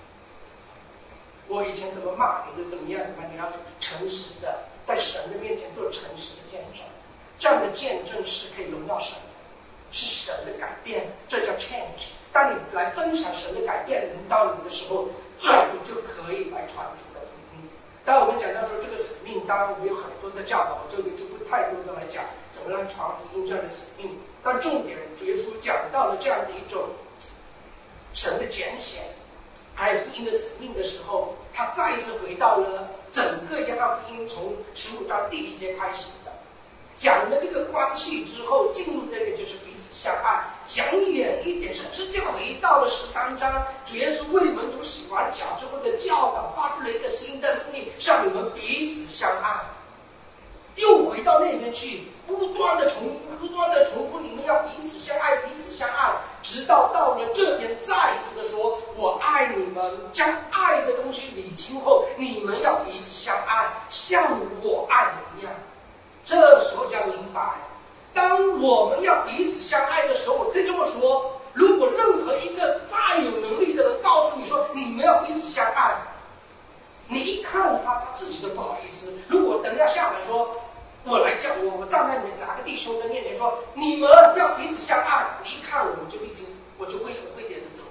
我以前怎么骂你的，怎么样？你要诚实的在神的面前做诚实的见证，这样的见证是可以荣耀神的，是神的改变，这叫 change。当你来分享神的改变临到你的时候，你就可以来传主的福音。当我们讲到说这个使命，当然我们有很多的教导，这里就不太多的来讲怎么样传福音这样的使命。但重点，主耶稣讲到了这样的一种神的拣选，还有福音的使命的时候，他再一次回到了整个约翰福音从15章第1节开始的，讲了这个关系之后，进入这个就是彼此相爱。讲远一点，是直接回到了13章，主耶稣为门徒洗完脚之后的教导，发出了一个新的命令，让你们彼此相爱。又回到那边去，不断的重复，你们要彼此相爱，彼此相爱，直到了这边再一次的说，我爱你们，将爱的东西理清后，你们要彼此相爱，像我爱你一样。这时候就要明白，当我们要彼此相爱的时候，我可以这么说，如果任何一个再有能力的人告诉你说你们要彼此相爱，你一看他自己都不好意思。如果等下下来说，我来讲，我站在哪个弟兄的面前说你们要彼此相爱，你一看我就灰头灰脸的走了，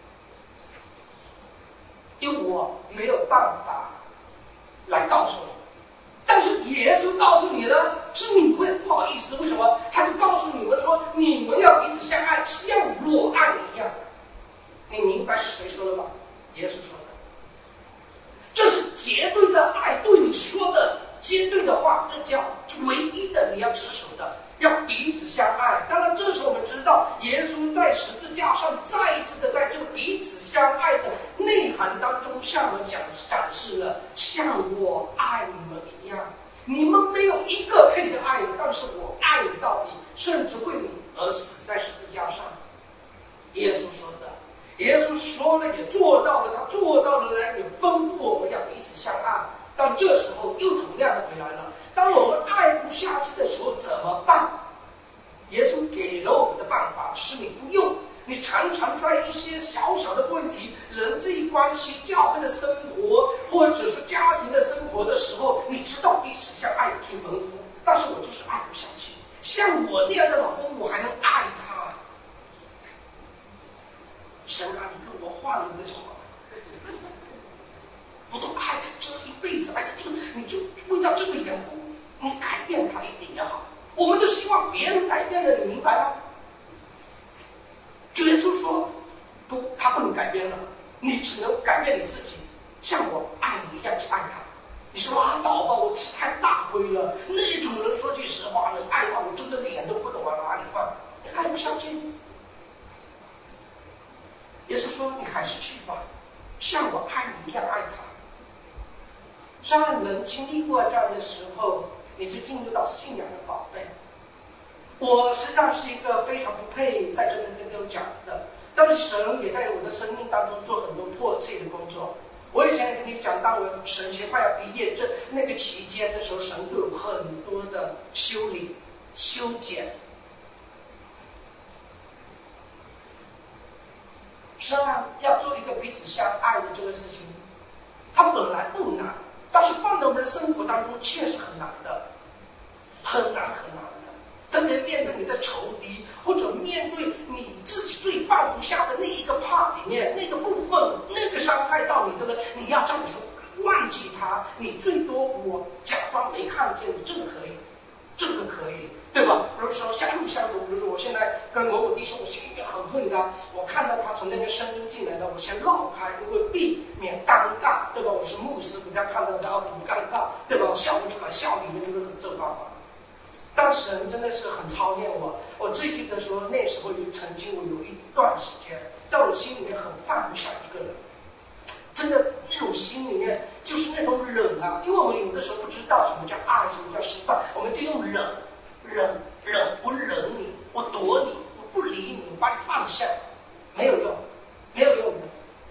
因为我没有办法来告诉你。但是耶稣告诉你呢，是你会不好意思，为什么？他就告诉你们说，你们要彼此相爱，像我爱你一样。你明白是谁说的吗？耶稣说的。这是绝对的爱对你说的绝对的话，这叫唯一的你要持守的，要彼此相爱。当然这时候我们知道，耶稣在十字架上再一次的在这个彼此相爱的内涵当中向我们展示了像我爱你们一样。你们没有一个配的爱你，但是我爱你到底，甚至为你而死在十字架上。耶稣说的，耶稣说了也做到了，他做到了来吩咐我们要彼此相爱。但这时候又同样的回来了，当我们爱不下去的时候怎么办？耶稣给了我们的办法是你不用，你常常在一些小小的问题，人际关系、教会的生活，或者是家庭的生活的时候，你知道彼此相爱挺蒙福，但是我就是爱不下去。像我那样的老公，我还能爱他？神啊，你跟我换一个就好了。我都爱他这一辈子，爱他这，你就为了这个缘故，你改变他一点也好。我们都希望别人改变了，你明白吗？主耶稣说，不，他不能改变了，你只能改变你自己，像我爱你一样去爱他。你说拉倒吧，我吃太大亏了。那种人说句实话，能爱他，我真的脸都不懂往哪里放。你爱不下去。耶稣说，你还是去吧，像我爱你一样爱他。当人经历过这样的时候，你就进入到信仰的宝贝。我实际上是一个非常不配在这边跟各位讲的，但是神也在我的生命当中做很多破碎的工作。我以前跟你讲，当我神学快要毕业那个期间的时候，神对我很多的修理、修剪。实际上要做一个彼此相爱的这个事情，它本来不难，但是放到我们的生活当中确实很难的，很难很难的。特别面对你的仇敌，或者面对你自己最放不下的那一个 part 里面那个部分，那个伤害到你的人，你要这样说，忘记他，你最多我假装没看见，这个可以，这个可以，对吧？比如说相同，比如说我现在跟某某弟兄，我心里面很恨他，我看到他从那边声音进来的，我先绕开，因为避免尴尬，对吧？我是牧师，人家看到他很尴尬，对吧？我笑不出来，笑里面就是很正办法。当神真的是很操练我。我最记得说，那时候曾经我有一段时间，在我心里面很放不下一个人，真的那种心里面就是那种忍啊，因为我们有的时候不知道什么叫爱，什么叫释放，我们就用忍，我忍你，我躲你，我不理你，我把你放下，没有用，没有用的。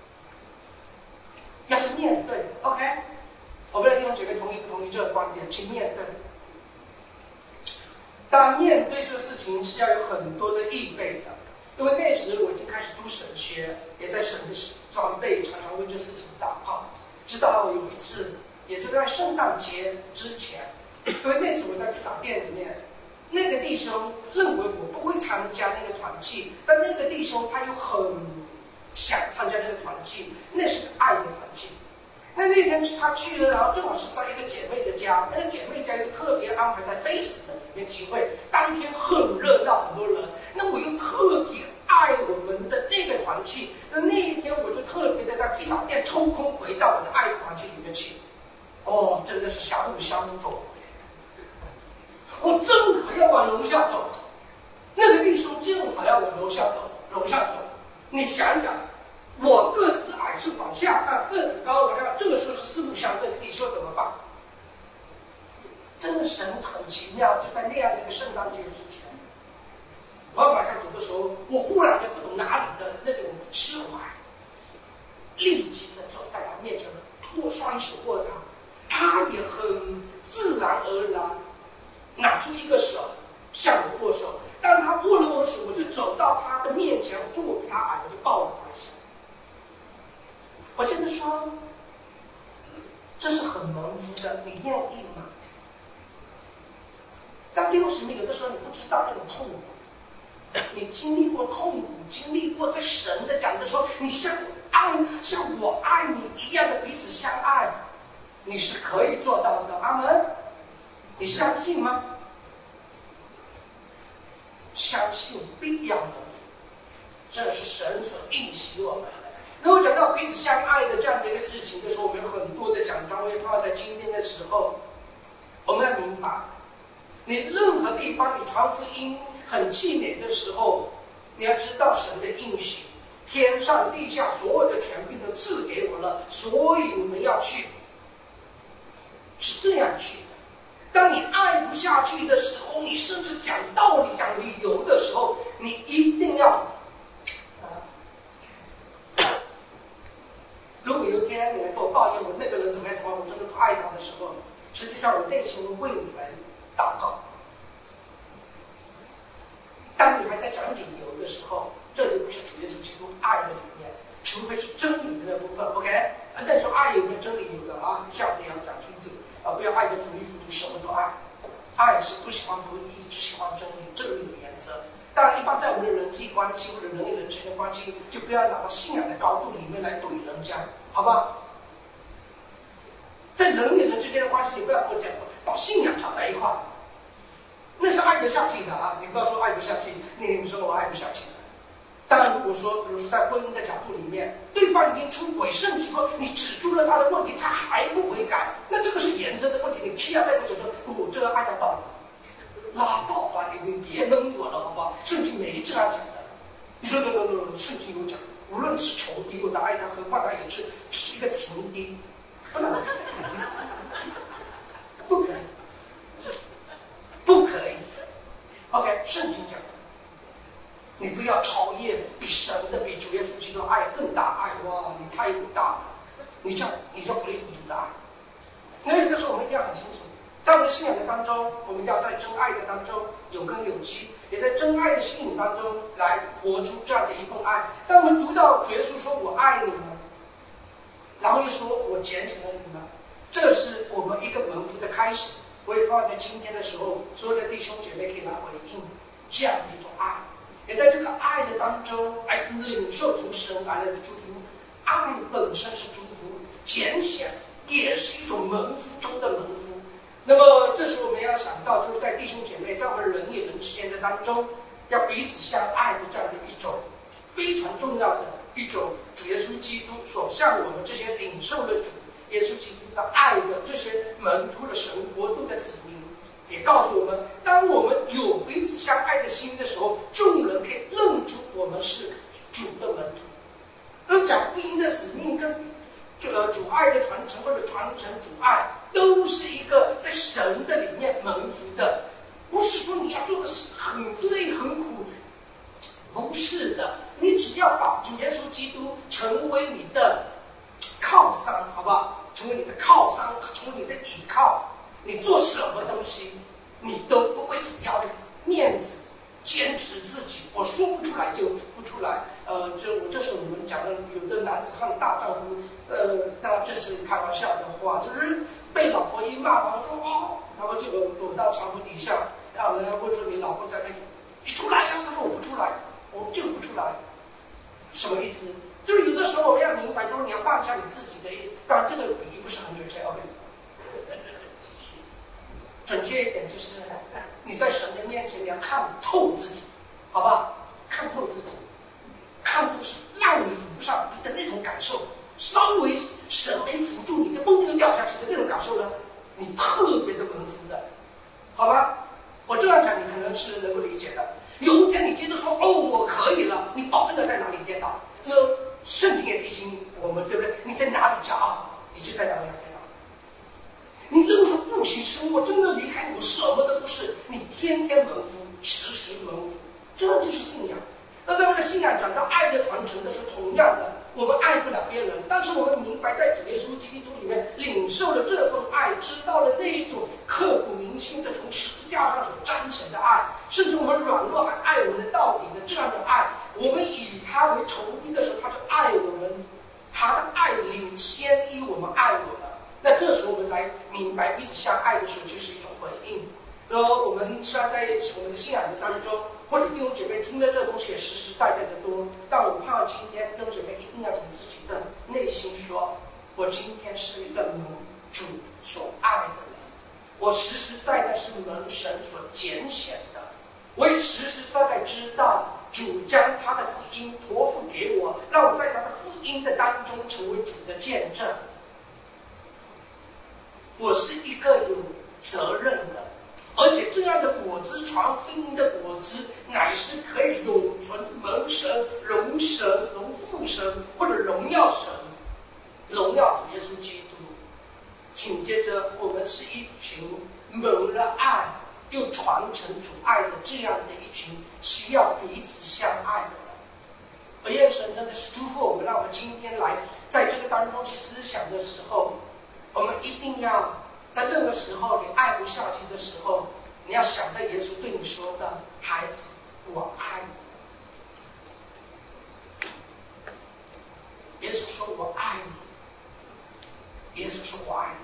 要去面对 ，OK？ 我不知道弟兄姐妹同意不同意这个观点，去面对。 当然面对这个事情是要有很多的预备的，因为那时我已经开始读神学，也在神的装备，常常为这事情祷告。直到有一次，也就在圣诞节之前，因为那时我在披萨店里面，那个弟兄认为我不会参加那个团契，但那个弟兄他又很想参加那个团契，那是个爱的团契。那天他去了，然后正好是在一个姐妹的家，那个姐妹家又特别安排在贝斯的里面聚会，当天很热闹，很多人。那我又特别爱我们的那个团契，那一天我就特别的在披萨店抽空回到我的爱的团契里面去。哦，真的是相互相逢。我正好要往楼下走，那个弟兄正好要往楼下走。你想想，我个子矮是往下看，个子高往下看，这个时候是四目相对，你说怎么办？真的神很奇妙，就在那样的一个圣诞节之前，我要往下走的时候，我忽然就不懂哪里的那种释怀，立即的走在他面前，握双手握他也很自然而然拿出一个手向我握手。当他握了我手，我就走到他的面前，因为我比他矮，我就抱了他一下。我真的说，这是很蒙福的，你愿意吗？当弟兄姊妹，有的时候你不知道那种痛苦，你经历过痛苦，经历过在神的讲的时候，你像我爱你一样的彼此相爱，你是可以做到的。阿们，你相信吗？相信必要蒙福，这是神所应许我们的。如果讲到彼此相爱的这样的一个事情的时候，我们有很多的讲章，我也放在今天的时候，我们要明白，你任何地方你传福音很气馁的时候，你要知道神的应许，天上地下所有的权柄都赐给我了，所以你们要去，是这样去的。当你爱不下去的时候，你甚至讲道理、讲理由的时候，你一定要如果有一天你来跟我抱怨我那个人怎么样怎么样，我真的不爱他的时候，实际上我内心为你们祷告。当你还在讲理由的时候，这就不是主耶稣基督爱的里面，除非是真理的那部分。OK， 那时候爱有没有真理有的啊？下次也要讲清楚啊，不要爱的糊里糊涂，什么都爱。爱是不喜欢不义，只喜欢真理，这个有原则。当然，一般在我们的人际关系或者人与人之间的关系，就不要拿到信仰的高度里面来怼人家，好吧？在人与人之间的关系，你不要跟我讲把信仰插在一块，那是爱得下去的啊！你不要说爱不下去，你说我爱不下去。当然，如果说，比如说在婚姻的角度里面，对方已经出轨，甚至说你指出了他的问题，他还不悔改，那这个是原则的问题，你偏要再不讲说，我这个爱他到底，拉倒吧，你别弄我了，好不好？圣经没这样讲的。你说圣经有讲，无论是仇敌，我的爱他，何况他也是一个情敌，不能，不可以，不可以。OK， 圣经讲。你不要超越比神的、比主耶稣基督爱更大爱，哇！你太伟大了，你叫福利福主的爱。那有的时候我们一定要很清楚，在我们的信仰的当中，我们要在真爱的当中有根有基，也在真爱的吸引当中来活出这样的一份爱。当我们读到主耶稣说我爱你们，然后又说我拣选了你们，这是我们一个蒙福的开始。我也放在今天的时候，所有的弟兄姐妹可以来回应这样的一种爱。也在这个爱的当中来领受从神来的祝福。爱本身是祝福，拣选也是一种蒙福中的蒙福。那么这时候我们要想到，就是在弟兄姐妹在我们人与人之间的当中，要彼此相爱的这样的一种非常重要的一种主耶稣基督所向我们这些领受的主耶稣基督的爱的这些门徒的神国度的子民，也告诉我们，当我们有彼此相爱的心的时候，众人可以认出我们是主的门徒。而讲福音的使命跟主爱的传承或者传承主爱，都是一个在神的里面蒙福的，不是说你要做的很累很苦，不是的，你只要把主耶稣基督成为你的靠山，好不好？成为你的靠山，成为你的倚靠。你做什么东西， 你都不会死掉的面子，坚持自己，我说不出来就不出来。这是我们讲的，有的男子汉大丈夫，当然这是开玩笑的话，就是被老婆一骂完说然后就躲到床铺底下，然后人家问说你老婆在那里，你出来呀？他说我不出来，我就不出来，什么意思？就是有的时候我要明白，就是你要放下你自己的，当然这个比喻不是很准确 ，OK。准确一点就是你在神的面前你要看透自己，好吧？看透自己，看透是让你扶不上你的那种感受，稍微神没扶住你，就嘣就掉下去的那种感受呢，你特别的蒙福的，好吧？我这样讲你可能是能够理解的。有一天你接着说我可以了，你保证了在哪里跌倒？圣经也提醒我们，对不对？你在哪里骄傲，你就在哪里跌倒。你如果说不行，神，我真的离开你，我什么都不是，你天天蒙福，时时蒙福，这就是信仰。那在我的信仰讲到爱的传承的时候，同样的，我们爱不了别人，但是我们明白在主耶稣基督里面领受了这份爱，知道了那一种刻骨铭心的从十字架上所彰显的爱，甚至我们软弱还爱我们的到底的这样的爱，我们以他为仇敌的时候，他就爱我们，他的爱领先于我们爱我们。那这时候我们来明白彼此相爱的时候，就是一种回应。我们虽然在我们的信仰的当中，或者弟兄姐妹听了这东西也实实在在的多，但我盼望今天弟兄姐妹一定要从自己的内心说，我今天是一个蒙主所爱的人，我实实在在是蒙神所拣选的，我也实实在在知道主将他的福音托付给我，让我在他的福音的当中成为主的见证。我是一个有责任的，而且这样的果子，传福音的果子，乃是可以永存蒙神、荣神、荣父神，或者荣耀神、荣耀主耶稣基督。紧接着，我们是一群蒙了爱又传承主爱的这样的一群需要彼此相爱的人。而愿神真的是祝福我们，让我们今天来在这个当中去思想的时候，我们一定要在任何时候你爱不下去的时候，你要想到耶稣对你说的：“孩子，我爱你。”耶稣说：“我爱你。”耶稣说：“我爱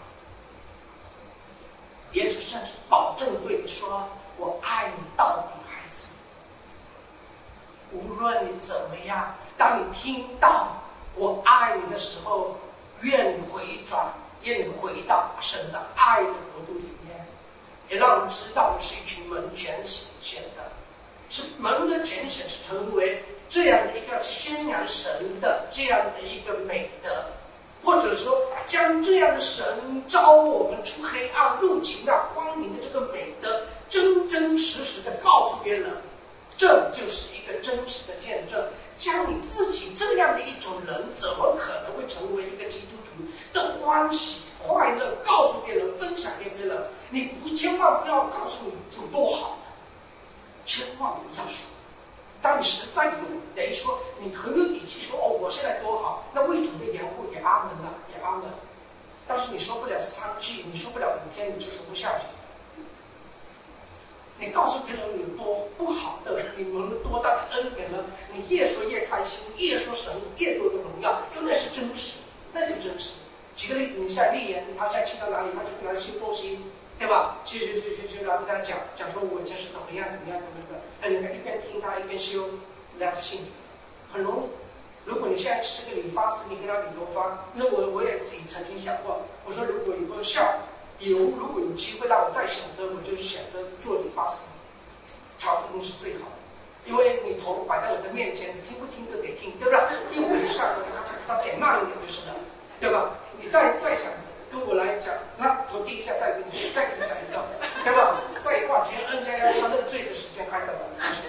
你。”耶稣甚至保证对你说：“我爱你到底，孩子。”无论你怎么样，当你听到“我爱你”的时候，愿你回转。愿你回到神的爱的国度里面，也让我们知道我们是一群蒙拣选的，是蒙的拣选，是成为这样的一个去宣扬神的这样的一个美德，或者说将这样的神召我们出黑暗入奇妙光明的这个美德，真真实实的告诉别人，这就是一个真实的见证。将你自己这样的一种人，怎么可能会成为一个基督徒的欢喜快乐，告诉别人，分享给别人？你千万不要告诉你有多好，千万不要说。当你实在有人说，你很有底气说我现在多好，那为主的缘故也阿门了，也阿门。但是你说不了3句，你说不了5天，你就说不下去。你告诉别人有多不好的，你蒙了多大的恩典呢？你越说越开心，越说神越多的荣耀，因为那是真实，那就真实。举个例子，你像丽妍，他现在去到哪里，他就跟他修东西，对吧？去，然后跟他讲说我这是怎么样，那人家一边听他一边修，人家就信主，很容易。如果你现在是个理发师，你跟他理头发，那我也自己曾经想过，我说如果如果有机会让我再选择，我就选择做理发师，传福音是最好的，因为你头摆在我的面前，你听不听都得听，对不对？一回上我就咔嚓减慢一点就是了，对吧？你再想跟我来讲，那头低一下再跟你讲一个，对吧？再往前摁下他认罪的时间开到了。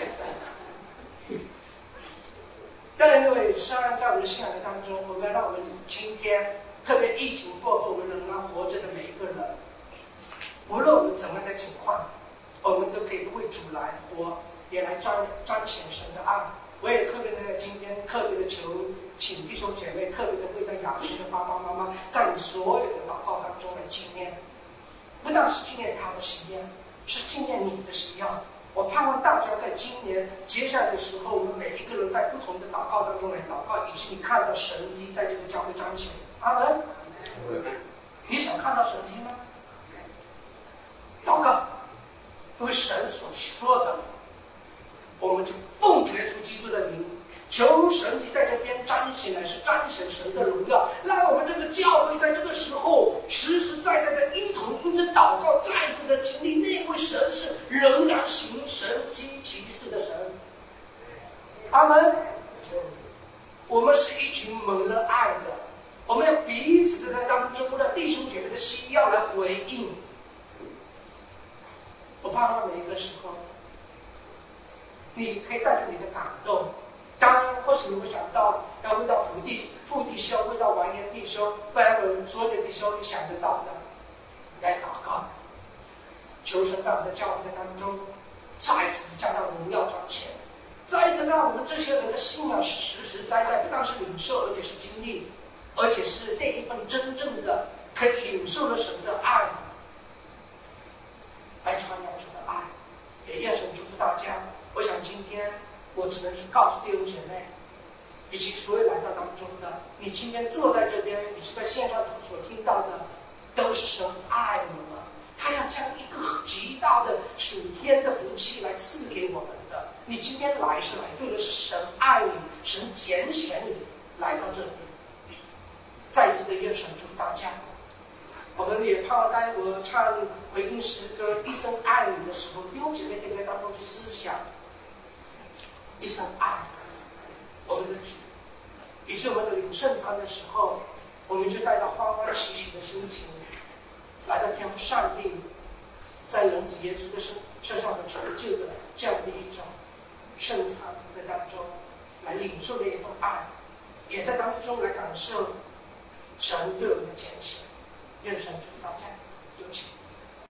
当然，因为虽然在我们的信仰的当中，我们让我们今天，特别疫情过后，我们仍然活着的每一个人，无论我们怎么样的情况，我们都可以为主来活，也来彰显神的爱。我也特别的今天特别的求，请弟兄姐妹特别的为了雅群的爸爸妈妈，在你所有的祷告当中来纪念，不但是纪念他的喜宴， 是纪念你的需要。我盼望大家在今年接下来的时候，我们每一个人在不同的祷告当中来祷告，以及你看到神迹在这个教会彰显。阿门。你想看到神迹吗？祷告，因为神所说的，我们就奉主耶稣基督的名，求神迹在这边彰显，乃是彰显神的荣耀，让我们这个教会在这个时候实实在在的一同因着祷告，再次的经历那位神是仍然行神迹奇事的神。阿门。我们是一群蒙了爱的，我们要彼此的在当中的弟兄姐妹的需要来回应。我盼望每一个时候，你可以带着你的感动，或许你会想到要为到副弟兄，为到完颜弟兄，不然我们所有的弟兄你想得到的，来祷告，求神在我们的教会当中再次将他荣耀彰显，再一次让我们这些人的信仰是实实在在，不但是领受，而且是经历，而且是那一份真正的可以领受了神的爱，来传扬主的爱。也愿神祝福大家。我想今天我只能去告诉弟兄姐妹，以及所有来到当中的，你今天坐在这边，以及在线上所听到的，都是神爱我们，他要将一个极大的属天的福气来赐给我们的。你今天来是来对的，是神爱你，神拣选你来到这里。再次的愿神祝福大家。我们也盼望待我唱回应诗歌《一生爱你》的时候，弟兄姐妹可以在当中去思想，一生爱我们的主，以及我们的领圣餐的时候，我们就带着欢欢喜喜的心情，来到天父上帝在人子耶稣的身上的成就的这样的一种圣餐的当中，来领受的一份爱，也在当中来感受神对我们的拣选。愿神祝福大家，有请。